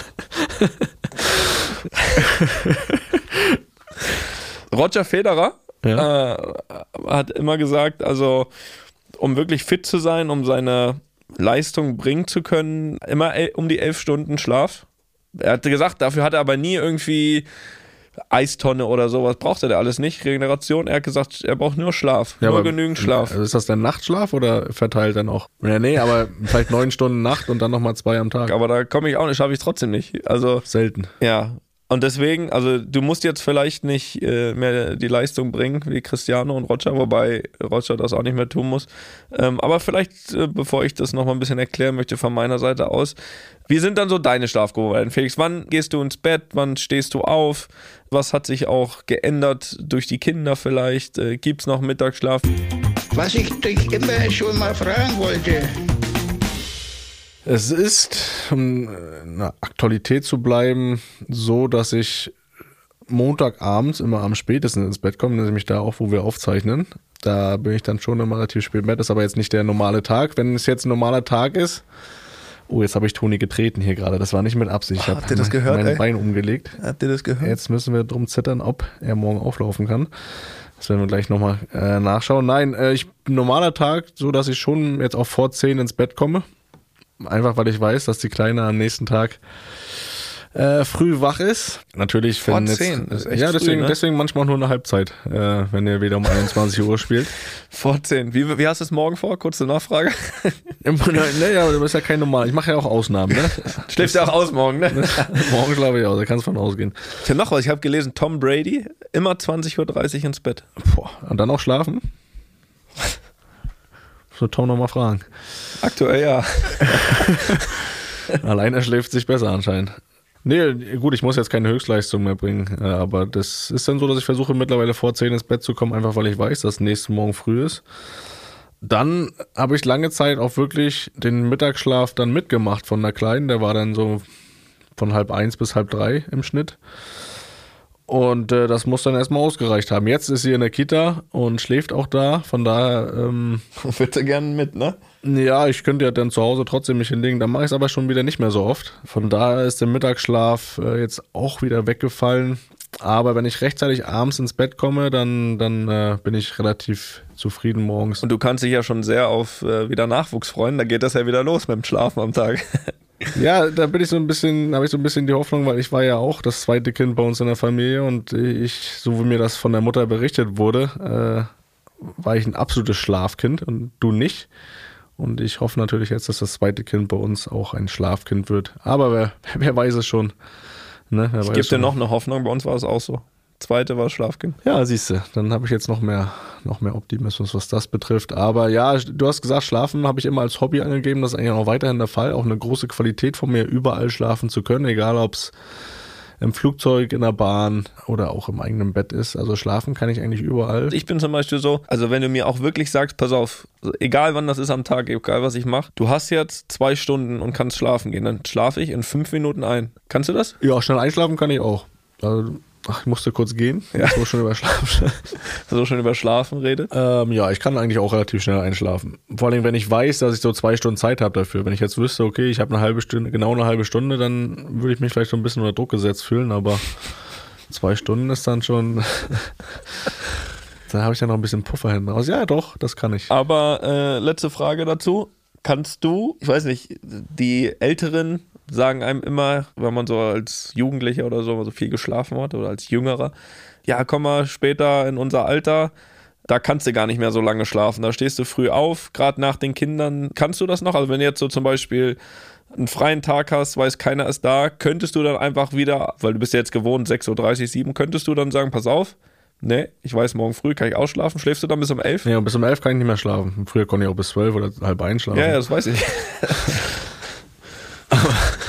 Roger Federer Ja. äh, hat immer gesagt, also um wirklich fit zu sein, um seine Leistung bringen zu können, immer el- um die elf Stunden Schlaf. Er hatte gesagt, dafür hat er aber nie irgendwie Eistonne oder sowas, braucht er da alles nicht. Regeneration, er hat gesagt, er braucht nur Schlaf, Ja, nur aber- genügend Schlaf. Also ist das dann Nachtschlaf oder verteilt dann auch? Ja, nee, aber vielleicht neun Stunden Nacht und dann nochmal zwei am Tag. Aber da komme ich auch nicht, schaffe ich trotzdem nicht. Also Selten. ja, und deswegen, also du musst jetzt vielleicht nicht äh, mehr die Leistung bringen wie Cristiano und Roger, wobei Roger das auch nicht mehr tun muss. Ähm, aber vielleicht, äh, bevor ich das nochmal ein bisschen erklären möchte von meiner Seite aus, wie sind dann so deine Schlafgewohnheiten, Felix? Wann gehst du ins Bett? Wann stehst du auf? Was hat sich auch geändert durch die Kinder vielleicht? Äh, gibt's noch Mittagsschlaf? Was ich dich immer schon mal fragen wollte. Es ist, um in der Aktualität zu bleiben, so, dass ich Montagabends immer am spätesten ins Bett komme, nämlich da auch, wo wir aufzeichnen. Da bin ich dann schon immer relativ spät im Bett, ist aber jetzt nicht der normale Tag. Wenn es jetzt ein normaler Tag ist, oh, jetzt habe ich Toni getreten hier gerade, das war nicht mit Absicht. Ich Oh, habe habt ihr das mein, gehört, mein ey? Bein umgelegt. Habt ihr das gehört? Jetzt müssen wir drum zittern, ob er morgen auflaufen kann. Das werden wir gleich nochmal äh, nachschauen. Nein, äh, ich normaler Tag, so dass ich schon jetzt auch vor zehn ins Bett komme. Einfach, weil ich weiß, dass die Kleine am nächsten Tag äh, früh wach ist. Natürlich, Vor wenn jetzt, zehn, das ist echt ja, deswegen, früh, ne? deswegen manchmal nur eine Halbzeit, äh, wenn ihr wieder um einundzwanzig Uhr spielt. Vor zehn. Wie, wie hast du es morgen vor? Kurze Nachfrage. Naja, das ist ja kein normal. Ich mache ja auch Ausnahmen, ne? Schläfst du auch aus morgen, ne? Morgen schlafe ich aus, da kannst du von ausgehen. Ich habe noch was, ich habe gelesen, Tom Brady, immer zwanzig Uhr dreißig ins Bett. Boah, und dann auch schlafen? So Tom nochmal fragen. Aktuell ja. Allein er schläft sich besser anscheinend. Nee, gut, ich muss jetzt keine Höchstleistung mehr bringen, äh, aber das ist dann so, dass ich versuche mittlerweile vor zehn ins Bett zu kommen, einfach weil ich weiß, dass nächsten Morgen früh ist. Dann habe ich lange Zeit auch wirklich den Mittagsschlaf dann mitgemacht von der Kleinen, der war dann so von halb eins bis halb drei im Schnitt. Und äh, das muss dann erstmal ausgereicht haben. Jetzt ist sie in der Kita und schläft auch da, von daher... Ähm, Willst du gerne mit, ne? Ja, ich könnte ja dann zu Hause trotzdem mich hinlegen, dann mache ich es aber schon wieder nicht mehr so oft. Von daher ist der Mittagsschlaf äh, jetzt auch wieder weggefallen. Aber wenn ich rechtzeitig abends ins Bett komme, dann, dann äh, bin ich relativ zufrieden morgens. Und du kannst dich ja schon sehr auf äh, wieder Nachwuchs freuen, da geht das ja wieder los mit dem Schlafen am Tag. Ja, da bin ich so ein bisschen, habe ich so ein bisschen die Hoffnung, weil ich war ja auch das zweite Kind bei uns in der Familie und ich, so wie mir das von der Mutter berichtet wurde, äh, war ich ein absolutes Schlafkind und du nicht. Und ich hoffe natürlich jetzt, dass das zweite Kind bei uns auch ein Schlafkind wird. Aber wer, wer weiß es schon. Ne, wer Ich weiß gebe dir schon. noch eine Hoffnung, bei uns war es auch so. Zweite war Schlafkind. Ja, siehst du, dann habe ich jetzt noch mehr, noch mehr Optimismus, was das betrifft. Aber ja, du hast gesagt, Schlafen habe ich immer als Hobby angegeben. Das ist eigentlich auch weiterhin der Fall. Auch eine große Qualität von mir, überall schlafen zu können, egal ob es im Flugzeug, in der Bahn oder auch im eigenen Bett ist. Also schlafen kann ich eigentlich überall. Ich bin zum Beispiel so, also wenn du mir auch wirklich sagst, pass auf, egal wann das ist am Tag, egal was ich mache, du hast jetzt zwei Stunden und kannst schlafen gehen, dann schlafe ich in fünf Minuten ein. Kannst du das? Ja, schnell einschlafen kann ich auch. Also, ach, ich musste kurz gehen. Ja. Ich muss schon über Schlafen. So schon über Schlafen redet? ähm, ja, ich kann eigentlich auch relativ schnell einschlafen. Vor allem, wenn ich weiß, dass ich so zwei Stunden Zeit habe dafür. Wenn ich jetzt wüsste, okay, ich habe eine halbe Stunde, genau eine halbe Stunde, dann würde ich mich vielleicht so ein bisschen unter Druck gesetzt fühlen, aber zwei Stunden ist dann schon... Da habe ich ja noch ein bisschen Puffer hinten raus. Ja, doch, das kann ich. Aber äh, letzte Frage dazu. Kannst du, ich weiß nicht, die Älteren sagen einem immer, wenn man so als Jugendlicher oder so, so viel geschlafen hat oder als Jüngerer, ja, komm mal später in unser Alter, da kannst du gar nicht mehr so lange schlafen. Da stehst du früh auf, gerade nach den Kindern. Kannst du das noch? Also wenn du jetzt so zum Beispiel einen freien Tag hast, weiß keiner ist da, könntest du dann einfach wieder, weil du bist ja jetzt gewohnt, sechs Uhr dreißig, sieben, könntest du dann sagen, pass auf, nee, ich weiß, morgen früh kann ich ausschlafen. Schläfst du dann bis um elf? Ja, bis um elf kann ich nicht mehr schlafen. Früher konnte ich auch bis zwölf oder halb eins schlafen. Ja, ja, das weiß ich.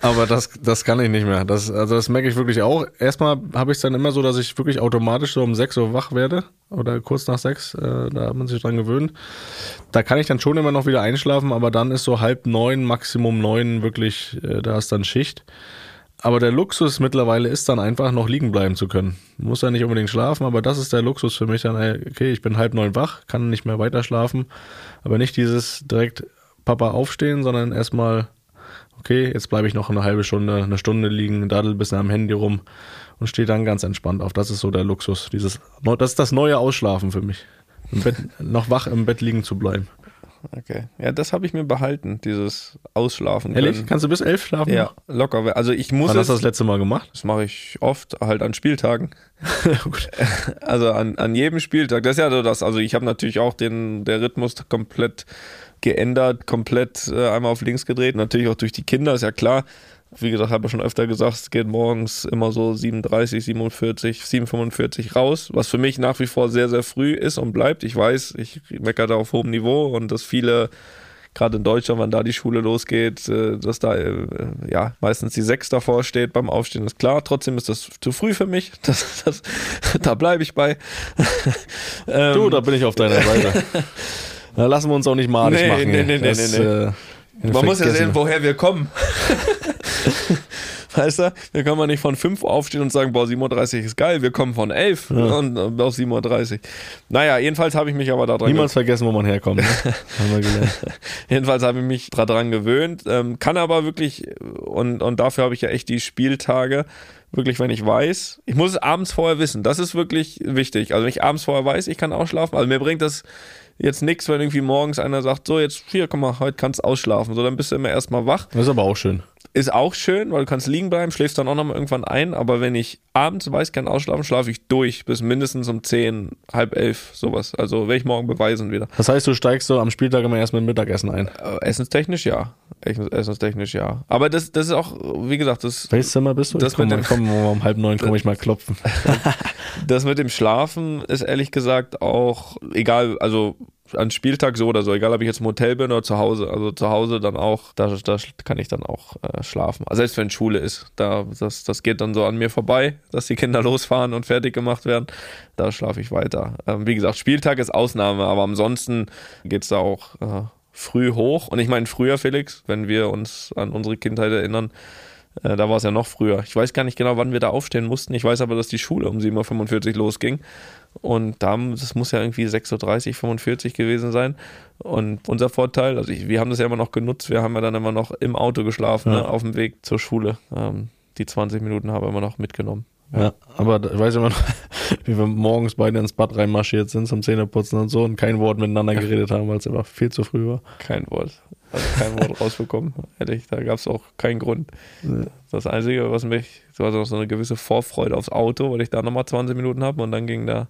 Aber das, das kann ich nicht mehr. Das, also das merke ich wirklich auch. Erstmal habe ich es dann immer so, dass ich wirklich automatisch so um sechs Uhr wach werde oder kurz nach sechs, äh, da hat man sich dran gewöhnt. Da kann ich dann schon immer noch wieder einschlafen, aber dann ist so halb neun, Maximum neun wirklich, äh, da ist dann Schicht. Aber der Luxus mittlerweile ist dann einfach noch liegen bleiben zu können. Muss ja nicht unbedingt schlafen, aber das ist der Luxus für mich dann, ey, okay, ich bin halb neun wach, kann nicht mehr weiter schlafen, aber nicht dieses direkt Papa aufstehen, sondern erstmal okay, jetzt bleibe ich noch eine halbe Stunde, eine Stunde liegen, daddel ein bisschen am Handy rum und stehe dann ganz entspannt auf. Das ist so der Luxus. Dieses, das ist das neue Ausschlafen für mich. Im Bett, noch wach im Bett liegen zu bleiben. Okay. Ja, das habe ich mir behalten, dieses Ausschlafen. Ehrlich? Können. Kannst du bis elf schlafen? Ja, locker. Also ich muss Wann hast du es, das letzte Mal gemacht? das mache ich oft, halt an Spieltagen. Also an, an jedem Spieltag. Das ist ja so das, also ich habe natürlich auch den, der Rhythmus komplett geändert, komplett äh, einmal auf links gedreht. Natürlich auch durch die Kinder, ist ja klar. Wie gesagt, habe ich schon öfter gesagt, es geht morgens immer so sieben Uhr dreißig, siebenundvierzig, sieben Uhr fünfundvierzig raus, was für mich nach wie vor sehr, sehr früh ist und bleibt. Ich weiß, ich meckere da auf hohem Niveau und dass viele, gerade in Deutschland, wenn da die Schule losgeht, äh, dass da äh, ja meistens die sechs davor steht beim Aufstehen, ist klar. Trotzdem ist das zu früh für mich. Das, das, da bleibe ich bei. ähm, Du, da bin ich auf deiner Seite. Da lassen wir uns auch nicht malig Nee, machen. nee, nee, nee, das, nee, nee. Äh, Man muss ja vergessen. sehen, woher wir kommen. Weißt du, wir können mal nicht von fünf Uhr aufstehen und sagen, boah, sieben Uhr dreißig ist geil, wir kommen von elf Ja. und äh, auf sieben Uhr dreißig. Naja, jedenfalls habe ich mich aber daran Niemals vergessen, wo man herkommt. Ne? Haben wir gelernt. Jedenfalls habe ich mich daran gewöhnt, ähm, kann aber wirklich, und, und dafür habe ich ja echt die Spieltage, wirklich, wenn ich weiß, ich muss es abends vorher wissen, das ist wirklich wichtig. Also wenn ich abends vorher weiß, ich kann ausschlafen, also mir bringt das jetzt nichts, wenn irgendwie morgens einer sagt, so jetzt, hier, komm mal, heute kannst du ausschlafen, so dann bist du immer erstmal wach. Das ist aber auch schön. Ist auch schön, weil du kannst liegen bleiben, schläfst dann auch nochmal irgendwann ein, aber wenn ich abends weiß, kann ausschlafen, schlafe ich durch bis mindestens um zehn, halb elf, sowas. Also werde ich morgen beweisen wieder. Das heißt, du steigst so am Spieltag immer erst mit Mittagessen ein. Äh, essenstechnisch ja. Essenstechnisch ja. Aber das, das ist auch, wie gesagt, das, Welches Zimmer bist du? Das Ich komm, mit mal, dem- komm, um halb neun komme ich mal klopfen. das mit dem Schlafen ist ehrlich gesagt auch egal, also an Spieltag so oder so, egal ob ich jetzt im Hotel bin oder zu Hause. Also zu Hause dann auch, da, da kann ich dann auch äh, schlafen. Also selbst wenn Schule ist, da, das, das geht dann so an mir vorbei, dass die Kinder losfahren und fertig gemacht werden. Da schlafe ich weiter. Ähm, wie gesagt, Spieltag ist Ausnahme, aber ansonsten geht's da auch äh, früh hoch. Und ich meine früher, Felix, wenn wir uns an unsere Kindheit erinnern, äh, da war es ja noch früher. Ich weiß gar nicht genau, wann wir da aufstehen mussten. Ich weiß aber, dass die Schule um sieben Uhr fünfundvierzig losging. Und da, das muss ja irgendwie sechs Uhr dreißig, fünfundvierzig gewesen sein. Und unser Vorteil, also ich, wir haben das ja immer noch genutzt, wir haben ja dann immer noch im Auto geschlafen, Ja. ne, auf dem Weg zur Schule. Ähm, die zwanzig Minuten haben wir immer noch mitgenommen. Ja, aber da- ich weiß immer noch, wie wir morgens beide ins Bad reinmarschiert sind zum Zähneputzen und so und kein Wort miteinander geredet haben, weil es einfach viel zu früh war. Kein Wort. Also kein Wort rausbekommen. Ehrlich, da gab es auch keinen Grund. Nee. Das Einzige, was mich, das war noch so eine gewisse Vorfreude aufs Auto, weil ich da nochmal zwanzig Minuten habe und dann ging da,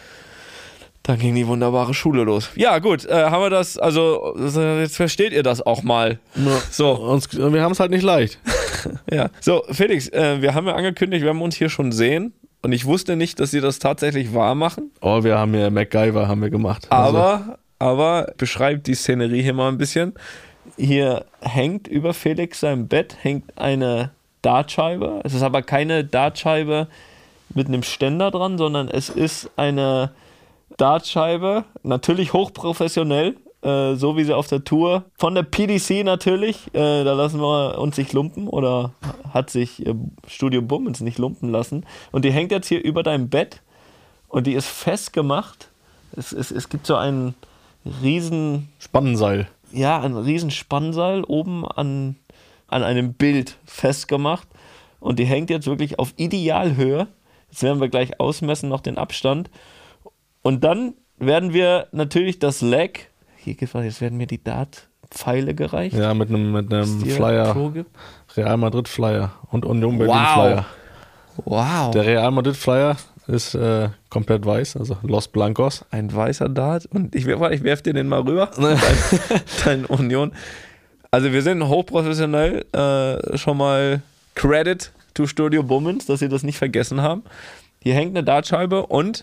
dann ging die wunderbare Schule los. Ja, gut, äh, haben wir das, also jetzt versteht ihr das auch mal. So, Uns, wir haben es halt nicht leicht. ja. So, Felix, äh, wir haben ja angekündigt, wir haben uns hier schon sehen und ich wusste nicht, dass sie das tatsächlich wahr machen, Oh, wir haben ja MacGyver haben wir gemacht. Also, aber, aber beschreibt die Szenerie hier mal ein bisschen. Hier hängt über Felix seinem Bett hängt eine Dartscheibe. Es ist aber keine Dartscheibe mit einem Ständer dran, sondern es ist eine Dartscheibe, natürlich hochprofessionell, äh, so wie sie auf der Tour von der P D C natürlich, äh, da lassen wir uns nicht lumpen oder hat sich äh, Studio Bummens nicht lumpen lassen und die hängt jetzt hier über deinem Bett und die ist festgemacht. Es, es, es gibt so einen riesen, Spannenseil. ja, ein riesen Spannseil oben an, an einem Bild festgemacht und die hängt jetzt wirklich auf Idealhöhe. Jetzt werden wir gleich ausmessen noch den Abstand und dann werden wir natürlich das Leg, hier gibt es, jetzt werden mir die Dart-Pfeile gereicht. Ja, mit einem mit einem die Flyer. Pro gibt. Real Madrid Flyer und Union Berlin Wow. Flyer. Wow. Der Real Madrid Flyer ist äh, komplett weiß, also Los Blancos. Ein weißer Dart und ich, werf- ich werf dir den mal rüber, dein, dein Union. Also wir sind hochprofessionell, äh, schon mal Credit to Studio Bummens, dass sie das nicht vergessen haben. Hier hängt eine Dartscheibe und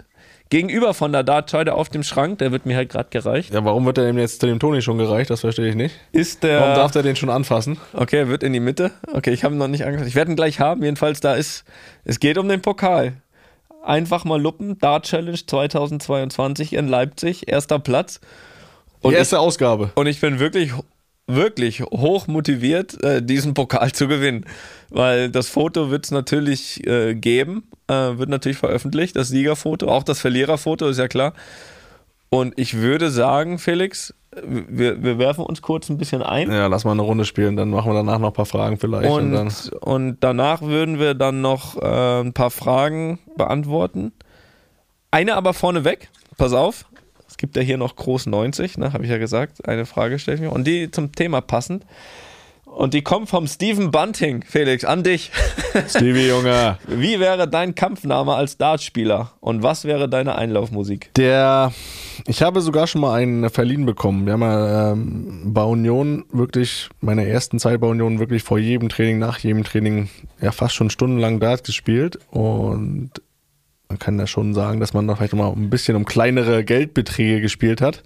Gegenüber von der Dartscheibe auf dem Schrank, der wird mir halt gerade gereicht, Ja, warum wird der dem jetzt zu dem Toni schon gereicht? Das verstehe ich nicht. ist der... Warum darf der den schon anfassen? Okay, er wird in die Mitte. Okay, ich habe ihn noch nicht angeschaut. Ich werde ihn gleich haben. Jedenfalls, da ist, es geht um den Pokal. Einfach mal luppen. Dart Challenge zweitausendzweiundzwanzig in Leipzig. Erster Platz. Die Und erste ich, Ausgabe. und ich bin wirklich, wirklich hoch motiviert, äh, diesen Pokal zu gewinnen. Weil das Foto wird es natürlich äh, geben. Äh, wird natürlich veröffentlicht. Das Siegerfoto. Auch das Verliererfoto, ist ja klar. Und ich würde sagen, Felix, wir, wir werfen uns kurz ein bisschen ein. Ja, lass mal eine Runde spielen, dann machen wir danach noch ein paar Fragen vielleicht. Und, Und, dann, und danach würden wir dann noch äh, ein paar Fragen beantworten. Eine aber vorneweg, pass auf, es gibt ja hier noch Groß neunzig, ne, habe ich ja gesagt, eine Frage stelle ich mir. Und die zum Thema passend. Und die kommt vom Stephen Bunting, Felix, an dich. Stevie, Junge. Wie wäre dein Kampfname als Dartspieler? Und was wäre deine Einlaufmusik? Der, ich habe sogar schon mal einen verliehen bekommen. Wir haben ja ähm, bei Union wirklich, meiner ersten Zeit bei Union wirklich vor jedem Training, nach jedem Training, ja fast schon stundenlang Dart gespielt. Und man kann ja schon sagen, dass man da vielleicht mal ein bisschen um kleinere Geldbeträge gespielt hat.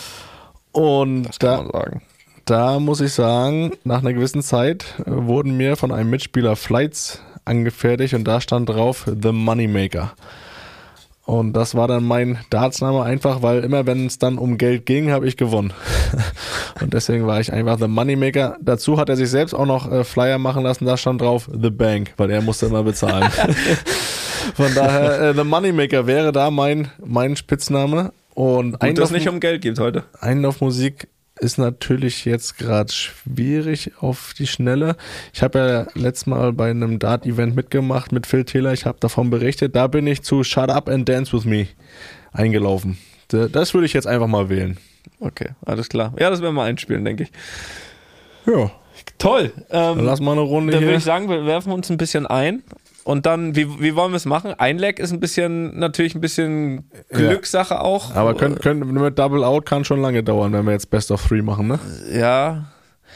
Und Das kann da, man sagen. da muss ich sagen, nach einer gewissen Zeit äh, wurden mir von einem Mitspieler Flights angefertigt und da stand drauf The Moneymaker. Und das war dann mein Dartsname einfach, weil immer wenn es dann um Geld ging, habe ich gewonnen. Und deswegen war ich einfach The Moneymaker. Dazu hat er sich selbst auch noch äh, Flyer machen lassen, da stand drauf The Bank, weil er musste immer bezahlen. Von daher, äh, The Moneymaker wäre da mein, mein Spitzname. Und Gut, dass es nicht um Geld geht heute. Einlaufmusik ist natürlich jetzt gerade schwierig auf die Schnelle. Ich habe ja letztes Mal bei einem Dart-Event mitgemacht mit Phil Taylor. Ich habe davon berichtet. Da bin ich zu Shut Up and Dance With Me eingelaufen. Das würde ich jetzt einfach mal wählen. Okay, alles klar. Ja, das werden wir einspielen, denke ich. Ja, Toll. Ähm, dann lass mal eine Runde Dann würde hier. ich sagen, wir werfen uns ein bisschen ein. Und dann, wie, wie wollen wir es machen? Einleck ist ein bisschen, natürlich ein bisschen Glückssache auch. Aber können, können, mit Double Out kann schon lange dauern, wenn wir jetzt Best of Three machen, ne? Ja.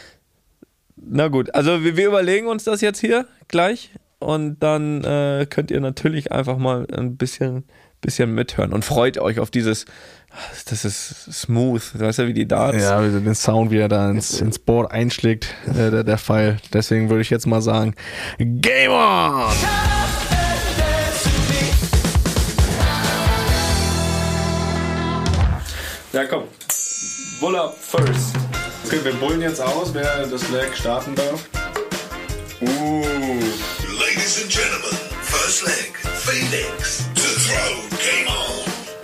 Na gut, also wir, wir überlegen uns das jetzt hier gleich. Und dann äh, könnt ihr natürlich einfach mal ein bisschen, bisschen mithören und freut euch auf dieses, das ist smooth, weißt du, wie die Darts. Ja, den Sound, wie er da ins, ins Board einschlägt, äh, der, der Pfeil. Deswegen würde ich jetzt mal sagen, Game on! Ja, komm. Bull up first. Okay, wir bullen jetzt aus, wer das Leg starten darf. Uh. Ladies and gentlemen, first leg, Phoenix to throw, game on.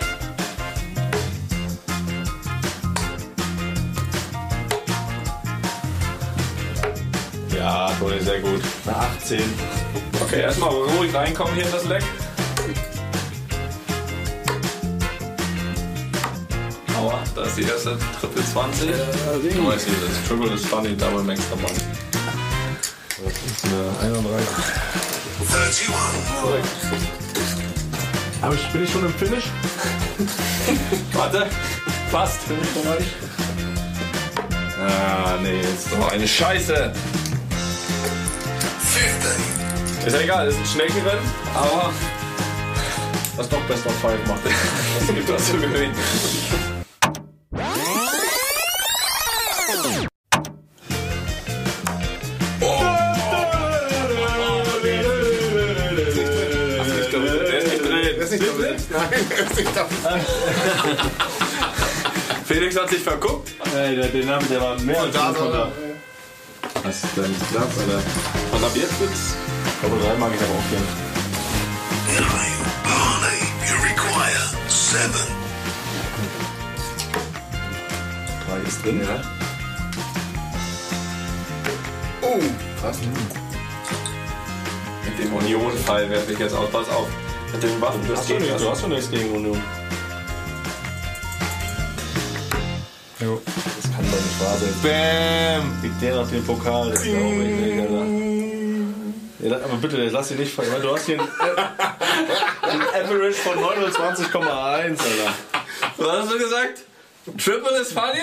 Ja, Toni, sehr gut. Eine achtzehn. Okay, erstmal ruhig reinkommen hier in das Leck. Aua, da ist die erste Triple zwanzig. Du weißt nicht, das Triple ist funny, Double Max dabei. Das ist eine einunddreißig. thirty-one. Aber ich, bin ich schon im Finish? Warte, fast. Ah, nee, jetzt Oh, eine Scheiße. fifty. Ist ja egal, ist ein Schneckenrennen, aber das doch Best of Five macht. es gibt was zu gewinnen. Felix hat sich verguckt. Ey, der, den haben, der war mehr als fünfhundert. Was ist denn das Glas, Alter? Und ab jetzt wird's. Aber drei mag ich aber auch gerne. Nine. Barney, you require seven. Drei ist drin, ja. Oh, krass. Mit dem Union-Fall werfe ich jetzt aus. Pass auf. Mit dem Waffen. Das Hast du, geht nicht, was. du hast doch nichts gegen Union. Jo. Das kann doch nicht wahr sein. Bam! Kriegt der noch den Pokal. Das ist auch nicht, Alter. Ja, aber bitte, lass dich nicht fallen. Du hast hier einen, einen Average von neunundzwanzig Komma eins, Alter. Was hast du gesagt? Triple ist funny?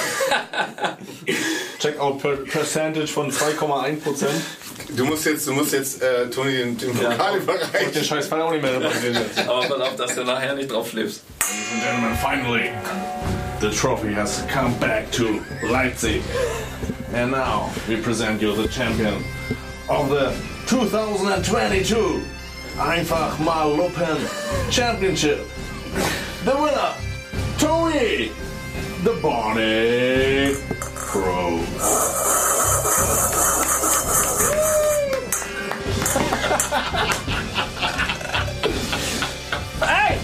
Checkout per Percentage von zwei Komma eins Prozent. Du musst jetzt, du musst jetzt äh, Toni den, den Pokal Ich den überreichen. scheiß Fall auch nicht mehr reparieren jetzt. Aber pass auf, dass du nachher nicht drauf schläfst. Ladies and gentlemen, finally, the trophy has come back to Leipzig. And now we present you the champion of the twenty twenty-two Einfach mal Lupen Championship. The winner, Tony, the Bonnie Crows. Hey!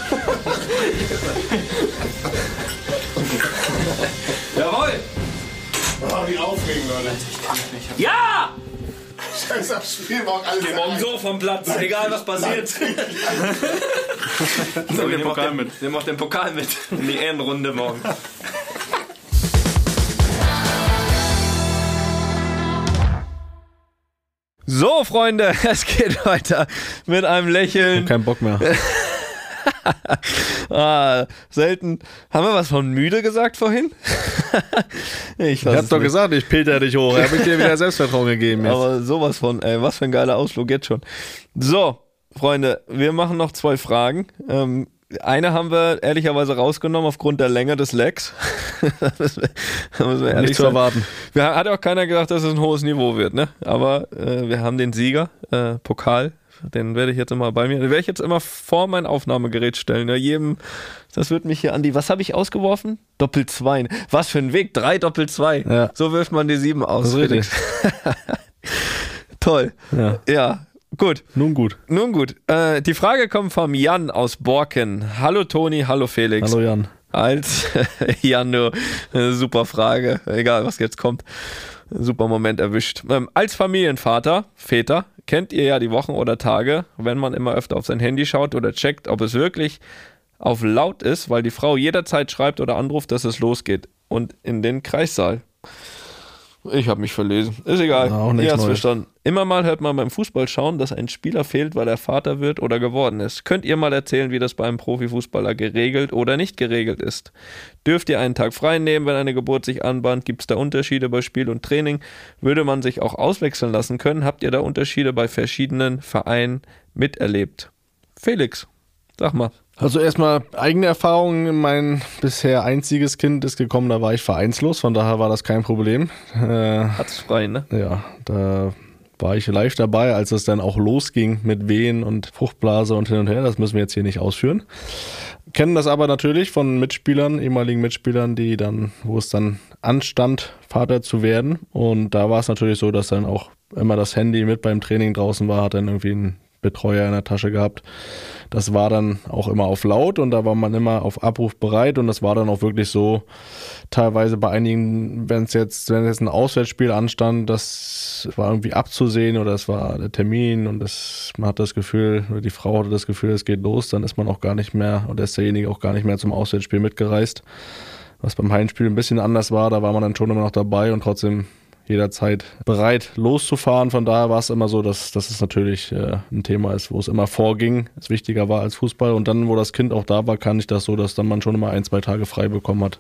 Jawohl! Oh, wie aufregend, Leute. Ja! Scheiß aufs Spiel, war auch alles. Wir morgen so vom Platz, egal was passiert. So, wir nehmen auch den, mit. Nehmen auch den Pokal mit in die Ehrenrunde morgen. So, Freunde, es geht weiter mit einem Lächeln. Kein Bock mehr. ah, selten. Haben wir was von müde gesagt vorhin? ich Ich hab doch gesagt, ich pilter dich hoch. Er hat dir wieder Selbstvertrauen gegeben jetzt. Aber sowas von, ey, was für ein geiler Ausflug jetzt schon. So, Freunde, wir machen noch zwei Fragen. Ähm, eine haben wir ehrlicherweise rausgenommen aufgrund der Länge des Legs. das müssen wir, das müssen wir ehrlich Nicht zu sagen. erwarten. Wir, hat auch keiner gesagt, dass es ein hohes Niveau wird, ne? Aber äh, wir haben den Sieger, äh, Pokal. Den werde ich jetzt immer bei mir, den werde ich jetzt immer vor mein Aufnahmegerät stellen. Ja, jedem, das wird mich hier an die, was habe ich ausgeworfen? Doppel zwei. Was für ein Weg, drei Doppel zwei. Ja. So wirft man die sieben aus. Das ist richtig. Toll. Ja. Ja, gut. Nun gut. Nun gut. Äh, die Frage kommt vom Jan aus Borken. Hallo Toni, hallo Felix. Hallo Jan. Als Jan, nur eine super Frage. Egal, was jetzt kommt. Super Moment erwischt. Ähm, als Familienvater, Väter, kennt ihr ja die Wochen oder Tage, wenn man immer öfter auf sein Handy schaut oder checkt, ob es wirklich auf laut ist, weil die Frau jederzeit schreibt oder anruft, dass es losgeht. Und in den Kreissaal. Ich habe mich verlesen. Ist egal. Ja, auch nichts Ihr habt's Neues. verstanden. Immer mal hört man beim Fußball schauen, dass ein Spieler fehlt, weil er Vater wird oder geworden ist. Könnt ihr mal erzählen, wie das beim Profifußballer geregelt oder nicht geregelt ist? Dürft ihr einen Tag frei nehmen, wenn eine Geburt sich anbahnt? Gibt es da Unterschiede bei Spiel und Training? Würde man sich auch auswechseln lassen können? Habt ihr da Unterschiede bei verschiedenen Vereinen miterlebt? Felix, sag mal. Also erstmal eigene Erfahrungen. Mein bisher einziges Kind ist gekommen, da war ich vereinslos, von daher war das kein Problem. Äh, Hat's frei, ne? ja, da war ich live dabei, als es dann auch losging mit Wehen und Fruchtblase und hin und her. Das müssen wir jetzt hier nicht ausführen. Kennen das aber natürlich von Mitspielern, ehemaligen Mitspielern, die dann, wo es dann anstand, Vater zu werden. Und da war es natürlich so, dass dann auch immer das Handy mit beim Training draußen war, hat dann irgendwie ein Betreuer in der Tasche gehabt. Das war dann auch immer auf laut und da war man immer auf Abruf bereit und das war dann auch wirklich so, teilweise bei einigen, wenn es jetzt, wenn jetzt ein Auswärtsspiel anstand, das war irgendwie abzusehen oder es war der Termin und das, man hat das Gefühl, oder die Frau hatte das Gefühl, es geht los, dann ist man auch gar nicht mehr, oder ist derjenige auch gar nicht mehr zum Auswärtsspiel mitgereist. Was beim Heimspiel ein bisschen anders war, da war man dann schon immer noch dabei und trotzdem jederzeit bereit loszufahren. Von daher war es immer so, dass, dass es natürlich äh, ein Thema ist, wo es immer vorging, es wichtiger war als Fußball. Und dann, wo das Kind auch da war, kann ich das so, dass dann man schon immer ein, zwei Tage frei bekommen hat.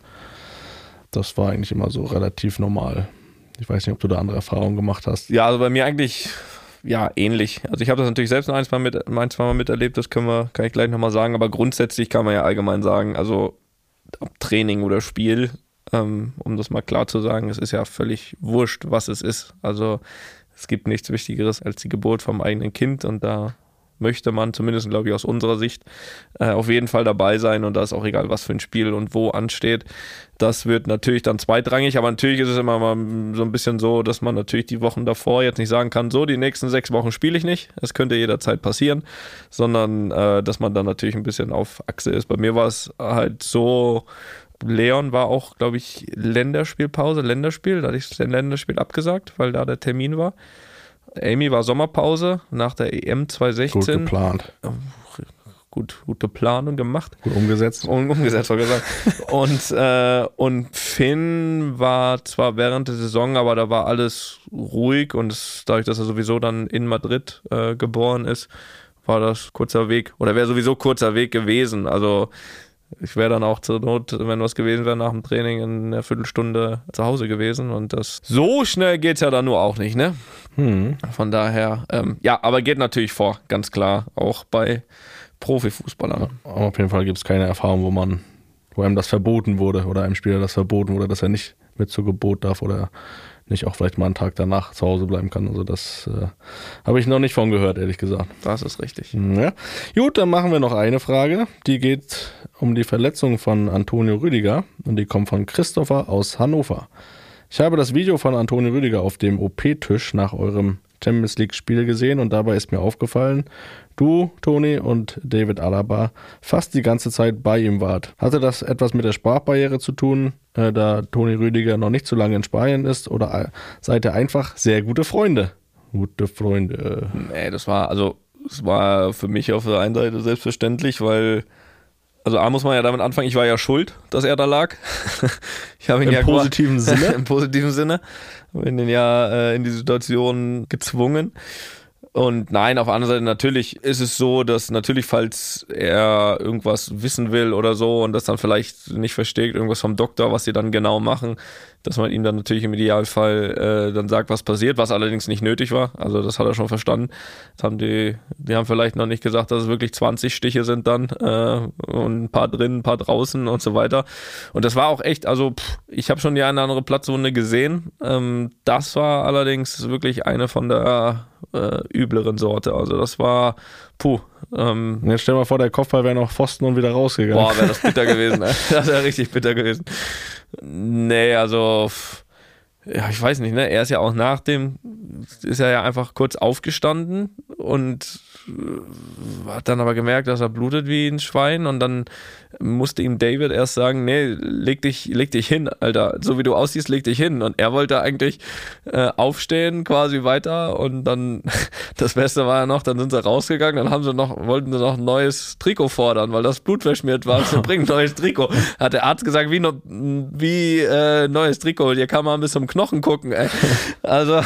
Das war eigentlich immer so relativ normal. Ich weiß nicht, ob du da andere Erfahrungen gemacht hast. Ja, also bei mir eigentlich ja ähnlich. Also ich habe das natürlich selbst noch ein, zwei Mal, mit, ein, zwei Mal miterlebt, das können wir, kann ich gleich nochmal sagen, aber grundsätzlich kann man ja allgemein sagen, also ob Training oder Spiel, ähm, um das mal klar zu sagen, es ist ja völlig wurscht, was es ist. Also es gibt nichts Wichtigeres als die Geburt vom eigenen Kind und da möchte man zumindest, glaube ich, aus unserer Sicht äh, auf jeden Fall dabei sein und da ist auch egal, was für ein Spiel und wo ansteht. Das wird natürlich dann zweitrangig, aber natürlich ist es immer mal so ein bisschen so, dass man natürlich die Wochen davor jetzt nicht sagen kann, so, die nächsten sechs Wochen spiele ich nicht, das könnte jederzeit passieren, sondern äh, dass man dann natürlich ein bisschen auf Achse ist. Bei mir war es halt so, Leon war auch, glaube ich, Länderspielpause, Länderspiel, da hatte ich das Länderspiel abgesagt, weil da der Termin war. Amy war Sommerpause nach der E M zwanzig sechzehn. Gut geplant. Gut, gute Planung gemacht. Gut umgesetzt. Um, umgesetzt, war gesagt. und, äh, und Finn war zwar während der Saison, aber da war alles ruhig und es, dadurch, dass er sowieso dann in Madrid äh, geboren ist, war das kurzer Weg oder wäre sowieso kurzer Weg gewesen. Also ich wäre dann auch zur Not, wenn was gewesen wäre, nach dem Training in einer Viertelstunde zu Hause gewesen. Und das so schnell geht's ja dann nur auch nicht, ne? Hm. Von daher, ähm, ja, aber geht natürlich vor, ganz klar, auch bei Profifußballern. Aber auf jeden Fall gibt es keine Erfahrung, wo man, wo einem das verboten wurde oder einem Spieler das verboten wurde, dass er nicht mit zur Geburt darf oder nicht auch vielleicht mal einen Tag danach zu Hause bleiben kann. Also das äh, habe ich noch nicht von gehört, ehrlich gesagt. Das ist richtig. Ja. Gut, dann machen wir noch eine Frage. Die geht um die Verletzung von Antonio Rüdiger und die kommt von Christopher aus Hannover. Ich habe das Video von Antonio Rüdiger auf dem O P-Tisch nach eurem Champions League-Spiel gesehen und dabei ist mir aufgefallen, du, Toni und David Alaba fast die ganze Zeit bei ihm wart. Hatte das etwas mit der Sprachbarriere zu tun, äh, da Toni Rüdiger noch nicht so lange in Spanien ist, oder äh, seid ihr einfach sehr gute Freunde? Gute Freunde. Nee, das war, also, es war für mich auf der einen Seite selbstverständlich, weil, also A muss man ja damit anfangen, ich war ja schuld, dass er da lag. Ich habe ihn Im ja positiven Sinne? Im positiven Sinne. Habe ihn ja äh, in die Situation gezwungen. Und nein, auf der anderen Seite natürlich ist es so, dass natürlich, falls er irgendwas wissen will oder so und das dann vielleicht nicht versteht, irgendwas vom Doktor, was sie dann genau machen, dass man ihm dann natürlich im Idealfall äh, dann sagt, was passiert, was allerdings nicht nötig war. Also das hat er schon verstanden. Das haben die, die haben vielleicht noch nicht gesagt, dass es wirklich zwanzig Stiche sind dann äh, und ein paar drin, ein paar draußen und so weiter. Und das war auch echt, also pff, ich habe schon die eine oder andere Platzwunde gesehen. Ähm, das war allerdings wirklich eine von der äh, übleren Sorte. Also das war, puh. Ähm, Jetzt stell dir mal vor, der Kopfball wäre noch Pfosten und wieder rausgegangen. Boah, wäre das bitter gewesen. Ne? Das wäre richtig bitter gewesen. Nee, also, ja, ich weiß nicht, ne? Er ist ja auch nach dem, ist er ja einfach kurz aufgestanden und hat dann aber gemerkt, dass er blutet wie ein Schwein und dann musste ihm David erst sagen, nee, leg dich, leg dich hin, Alter, so wie du aussiehst, leg dich hin. Und er wollte eigentlich äh, aufstehen, quasi weiter und dann, das Beste war ja noch, dann sind sie rausgegangen, dann haben sie noch, wollten sie noch ein neues Trikot fordern, weil das Blut verschmiert war, sie bringen ein neues Trikot. Hat der Arzt gesagt, wie, noch, wie äh, neues Trikot, hier kann man bis zum Knochen gucken, ey. Also,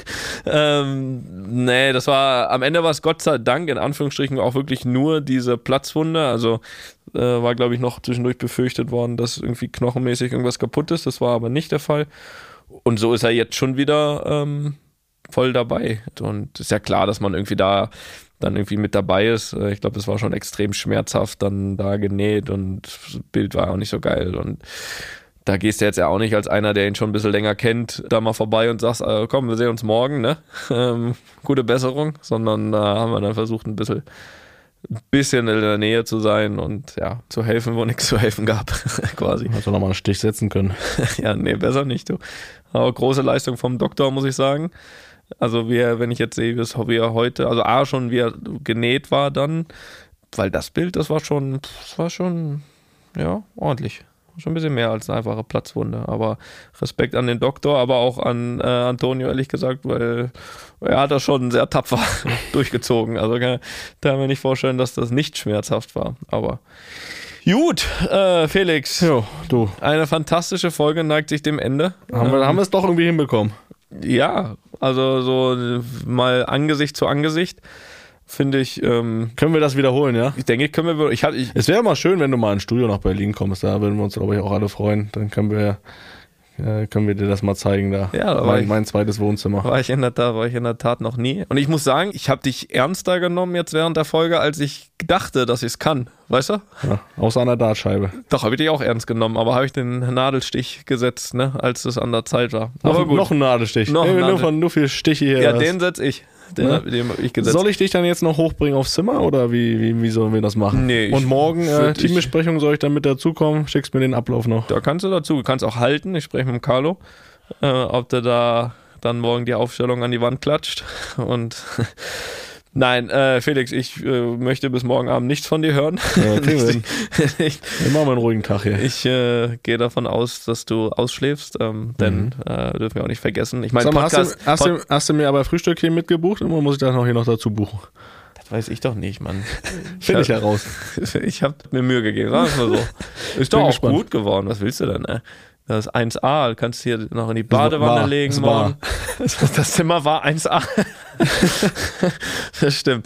ähm, nee, das war, am Ende war es Gott sei Dank, in Anführungsstrichen, auch wirklich nur diese Platzwunde, also äh, war, glaube ich, noch zwischendurch befürchtet worden, dass irgendwie knochenmäßig irgendwas kaputt ist, das war aber nicht der Fall. Und so ist er jetzt schon wieder ähm, voll dabei. Und ist ja klar, dass man irgendwie da dann irgendwie mit dabei ist. Ich glaube, es war schon extrem schmerzhaft, dann da genäht und das Bild war auch nicht so geil. Und da gehst du jetzt ja auch nicht als einer, der ihn schon ein bisschen länger kennt, da mal vorbei und sagst, äh, komm, wir sehen uns morgen, ne? Ähm, gute Besserung, sondern da äh, haben wir dann versucht, ein bisschen, ein bisschen in der Nähe zu sein und ja, zu helfen, wo nichts zu helfen gab, quasi. Hätte noch mal einen Stich setzen können. Ja, nee, besser nicht, du. Aber große Leistung vom Doktor, muss ich sagen. Also wie er, wenn ich jetzt sehe, wie er heute, also A, schon wie er genäht war dann, weil das Bild, das war schon, das war schon, ja, ordentlich. Schon ein bisschen mehr als eine einfache Platzwunde, aber Respekt an den Doktor, aber auch an äh, Antonio, ehrlich gesagt, weil er hat das schon sehr tapfer durchgezogen. Also kann, kann mir nicht vorstellen, dass das nicht schmerzhaft war, aber gut, äh, Felix. Jo, du. Eine fantastische Folge neigt sich dem Ende. Haben wir, haben wir es doch irgendwie hinbekommen. Ja, also so mal Angesicht zu Angesicht. Finde ich. Ähm, können wir das wiederholen, ja? Ich denke, können wir. Ich hab, ich, es wäre mal schön, wenn du mal ins Studio nach Berlin kommst. Da würden wir uns, glaube ich, auch alle freuen. Dann können wir, äh, können wir dir das mal zeigen da. Ja, da mein, ich, mein zweites Wohnzimmer. War ich in der Tat, war ich in der Tat noch nie. Und ich muss sagen, ich habe dich ernster genommen jetzt während der Folge, als ich dachte, dass ich es kann. Weißt du? Ja, außer an der Dartscheibe. Doch, habe ich dich auch ernst genommen, aber habe ich den Nadelstich gesetzt, ne, als es an der Zeit war. Noch, aber gut. noch ein Nadelstich. Noch hey, ein nur, Nadel. von, nur für Stiche hier. Ja, was. den setze ich. Den, ja. den hab ich gesetzt. Soll ich dich dann jetzt noch hochbringen aufs Zimmer oder wie, wie, wie sollen wir das machen? Nee, Und morgen äh, ich, Teambesprechung, soll ich dann mit dazukommen? Schickst mir den Ablauf noch. Da kannst du dazu, du kannst auch halten. Ich spreche mit dem Carlo, äh, ob der da dann morgen die Aufstellung an die Wand klatscht. Und nein, äh, Felix, ich äh, möchte bis morgen Abend nichts von dir hören. Ja, okay, ich, wir machen mal einen ruhigen Tag hier. Ich äh, gehe davon aus, dass du ausschläfst, ähm, denn mhm. äh, dürfen wir auch nicht vergessen. Ich meine, Podcast... Hast du, hast, Pod- du, hast du mir aber Frühstück hier mitgebucht oder muss ich das noch hier noch dazu buchen? Das weiß ich doch nicht, Mann. Finde ich heraus. Ich habe mir Mühe gegeben, sagen wir mal so. Ist doch auch gespannt. Gut geworden, was willst du denn, ey? Das ist eins A, du kannst hier noch in die Badewanne war, legen das morgen. Das Zimmer war eins A. Das stimmt.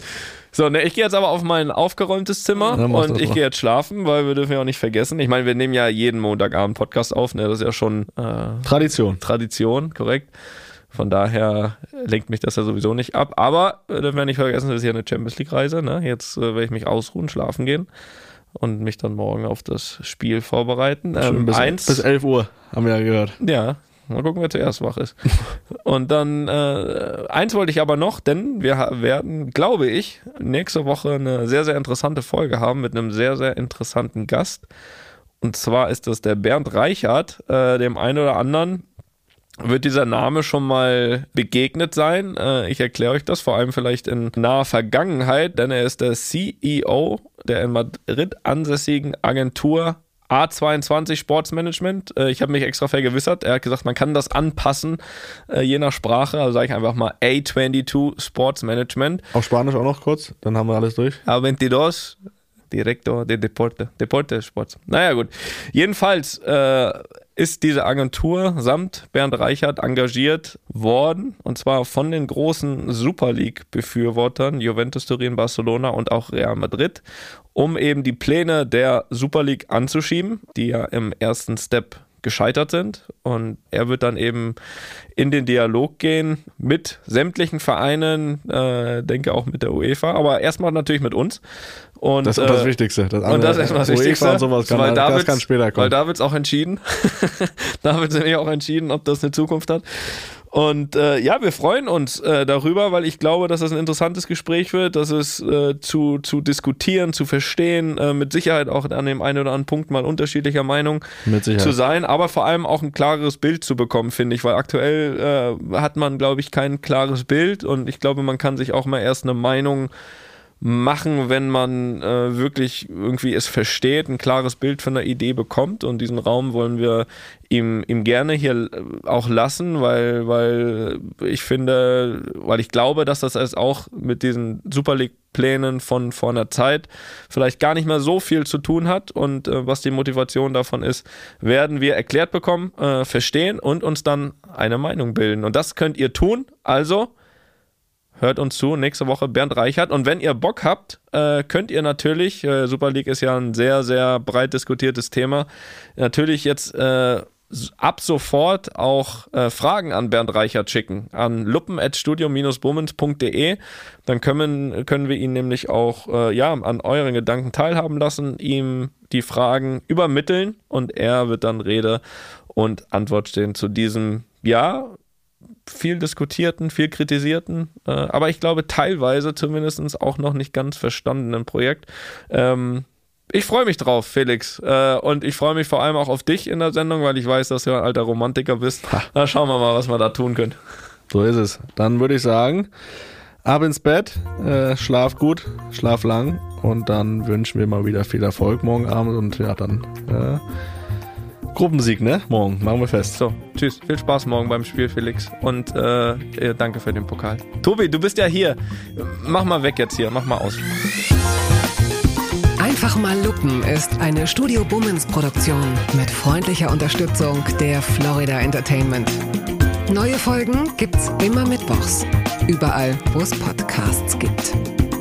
So, ne, ich gehe jetzt aber auf mein aufgeräumtes Zimmer Ja, mach und das ich mal. gehe jetzt schlafen, weil wir dürfen ja auch nicht vergessen. Ich meine, wir nehmen ja jeden Montagabend Podcast auf, ne? Das ist ja schon äh, Tradition. Tradition, korrekt. Von daher lenkt mich das ja sowieso nicht ab. Aber wir dürfen ja nicht vergessen, das ist ja eine Champions League-Reise. Ne? Jetzt äh, werde ich mich ausruhen, schlafen gehen und mich dann morgen auf das Spiel vorbereiten. Schön Ähm, bis, eins, bis elf Uhr, haben wir ja gehört. ja, mal gucken, wer zuerst wach ist. Und dann, äh, eins wollte ich aber noch, denn wir ha- werden, glaube ich, nächste Woche eine sehr, sehr interessante Folge haben mit einem sehr, sehr interessanten Gast. Und zwar ist das der Bernd Reichert, äh, dem einen oder anderen wird dieser Name schon mal begegnet sein. Äh, ich erkläre euch das vor allem vielleicht in naher Vergangenheit, denn er ist der C E O der in Madrid ansässigen Agentur A zweiundzwanzig Sportsmanagement. Äh, ich habe mich extra vergewissert. Er hat gesagt, man kann das anpassen, äh, je nach Sprache. Also sage ich einfach mal A zweiundzwanzig Sportsmanagement. Auf Spanisch auch noch kurz, dann haben wir alles durch. A zweiundzwanzig Director de Deporte. Deporte Sports. Naja, gut. Jedenfalls äh, ist diese Agentur samt Bernd Reichert engagiert worden, und zwar von den großen Super League-Befürwortern Juventus Turin, Barcelona und auch Real Madrid, um eben die Pläne der Super League anzuschieben, die ja im ersten Step gescheitert sind. Und er wird dann eben in den Dialog gehen mit sämtlichen Vereinen, äh, denke auch mit der UEFA, aber erstmal natürlich mit uns. Und, Das ist äh, das Wichtigste. Das und das ist erstmal das UEFA Wichtigste, und sowas kann, weil da das wird's- kann später weil kommen. da wird es auch entschieden. Da wird nämlich auch entschieden, ob das eine Zukunft hat. Und äh, ja, wir freuen uns äh, darüber, weil ich glaube, dass es ein interessantes Gespräch wird, dass es äh, zu, zu diskutieren, zu verstehen, äh, mit Sicherheit auch an dem einen oder anderen Punkt mal unterschiedlicher Meinung Mit Sicherheit. zu sein, aber vor allem auch ein klareres Bild zu bekommen, finde ich, weil aktuell äh, hat man, glaube ich, kein klares Bild, und ich glaube, man kann sich auch mal erst eine Meinung machen, wenn man äh, wirklich irgendwie es versteht, ein klares Bild von einer Idee bekommt, und diesen Raum wollen wir ihm, ihm gerne hier auch lassen, weil, weil ich finde, weil ich glaube, dass das es auch mit diesen Super League Plänen von vor einer Zeit vielleicht gar nicht mehr so viel zu tun hat, und äh, was die Motivation davon ist, werden wir erklärt bekommen, äh, verstehen und uns dann eine Meinung bilden, und das könnt ihr tun, also hört uns zu, nächste Woche Bernd Reichert. Und wenn ihr Bock habt, äh, könnt ihr natürlich, äh, Super League ist ja ein sehr, sehr breit diskutiertes Thema, natürlich jetzt äh, ab sofort auch äh, Fragen an Bernd Reichert schicken, an luppen at studio dash bummens punkt de. Dann können, können wir ihn nämlich auch äh, ja, an euren Gedanken teilhaben lassen, ihm die Fragen übermitteln, und er wird dann Rede und Antwort stehen zu diesem, ja, viel diskutierten, viel kritisierten, äh, aber ich glaube teilweise zumindest auch noch nicht ganz verstandenen Projekt. Ähm, ich freue mich drauf, Felix, äh, und ich freue mich vor allem auch auf dich in der Sendung, weil ich weiß, dass du ein alter Romantiker bist. Ha. Na, schauen wir mal, was wir da tun können. So ist es. Dann würde ich sagen, ab ins Bett, äh, schlaf gut, schlaf lang, und dann wünschen wir mal wieder viel Erfolg morgen Abend, und ja, dann äh, Gruppensieg, ne? Morgen, machen wir fest. So, tschüss, viel Spaß morgen beim Spiel, Felix, und äh, äh, danke für den Pokal. Tobi, du bist ja hier. Mach mal weg jetzt hier, mach mal aus. Einfach mal Lupen ist eine Studio Bummens Produktion mit freundlicher Unterstützung der Florida Entertainment. Neue Folgen gibt's immer mittwochs. Überall, wo es Podcasts gibt.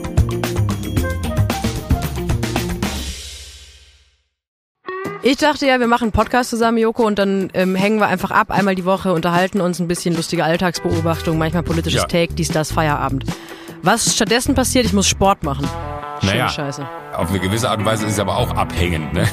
Ich dachte ja, wir machen einen Podcast zusammen, Joko, und dann ähm, hängen wir einfach ab, einmal die Woche, unterhalten uns ein bisschen, lustige Alltagsbeobachtung, manchmal politisches Ja. Take, dies, das, Feierabend. Was stattdessen passiert, ich muss Sport machen. Schöne Naja. Scheiße. Auf eine gewisse Art und Weise ist es aber auch abhängend, ne?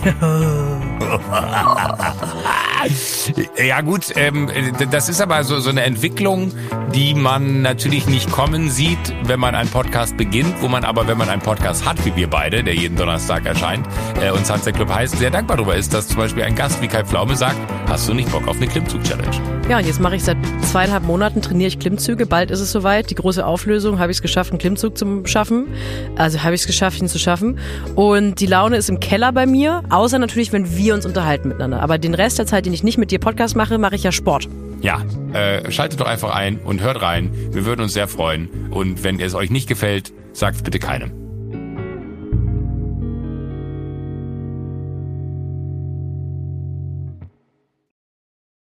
Ja gut, ähm, das ist aber so, so eine Entwicklung, die man natürlich nicht kommen sieht, wenn man einen Podcast beginnt, wo man aber, wenn man einen Podcast hat, wie wir beide, der jeden Donnerstag erscheint, äh, und Sunset Club heißt, sehr dankbar darüber ist, dass zum Beispiel ein Gast wie Kai Pflaume sagt, hast du nicht Bock auf eine Klimmzug-Challenge? Ja, und jetzt mache ich seit zweieinhalb Monaten, trainiere ich Klimmzüge. Bald ist es soweit. Die große Auflösung, habe ich es geschafft, einen Klimmzug zu schaffen. Also habe ich es geschafft, ihn zu schaffen. Und die Laune ist im Keller bei mir, außer natürlich, wenn wir uns unterhalten miteinander. Aber den Rest der Zeit, den ich nicht mit dir Podcast mache, mache ich ja Sport. Ja, äh, schaltet doch einfach ein und hört rein. Wir würden uns sehr freuen. Und wenn es euch nicht gefällt, sagt es bitte keinem.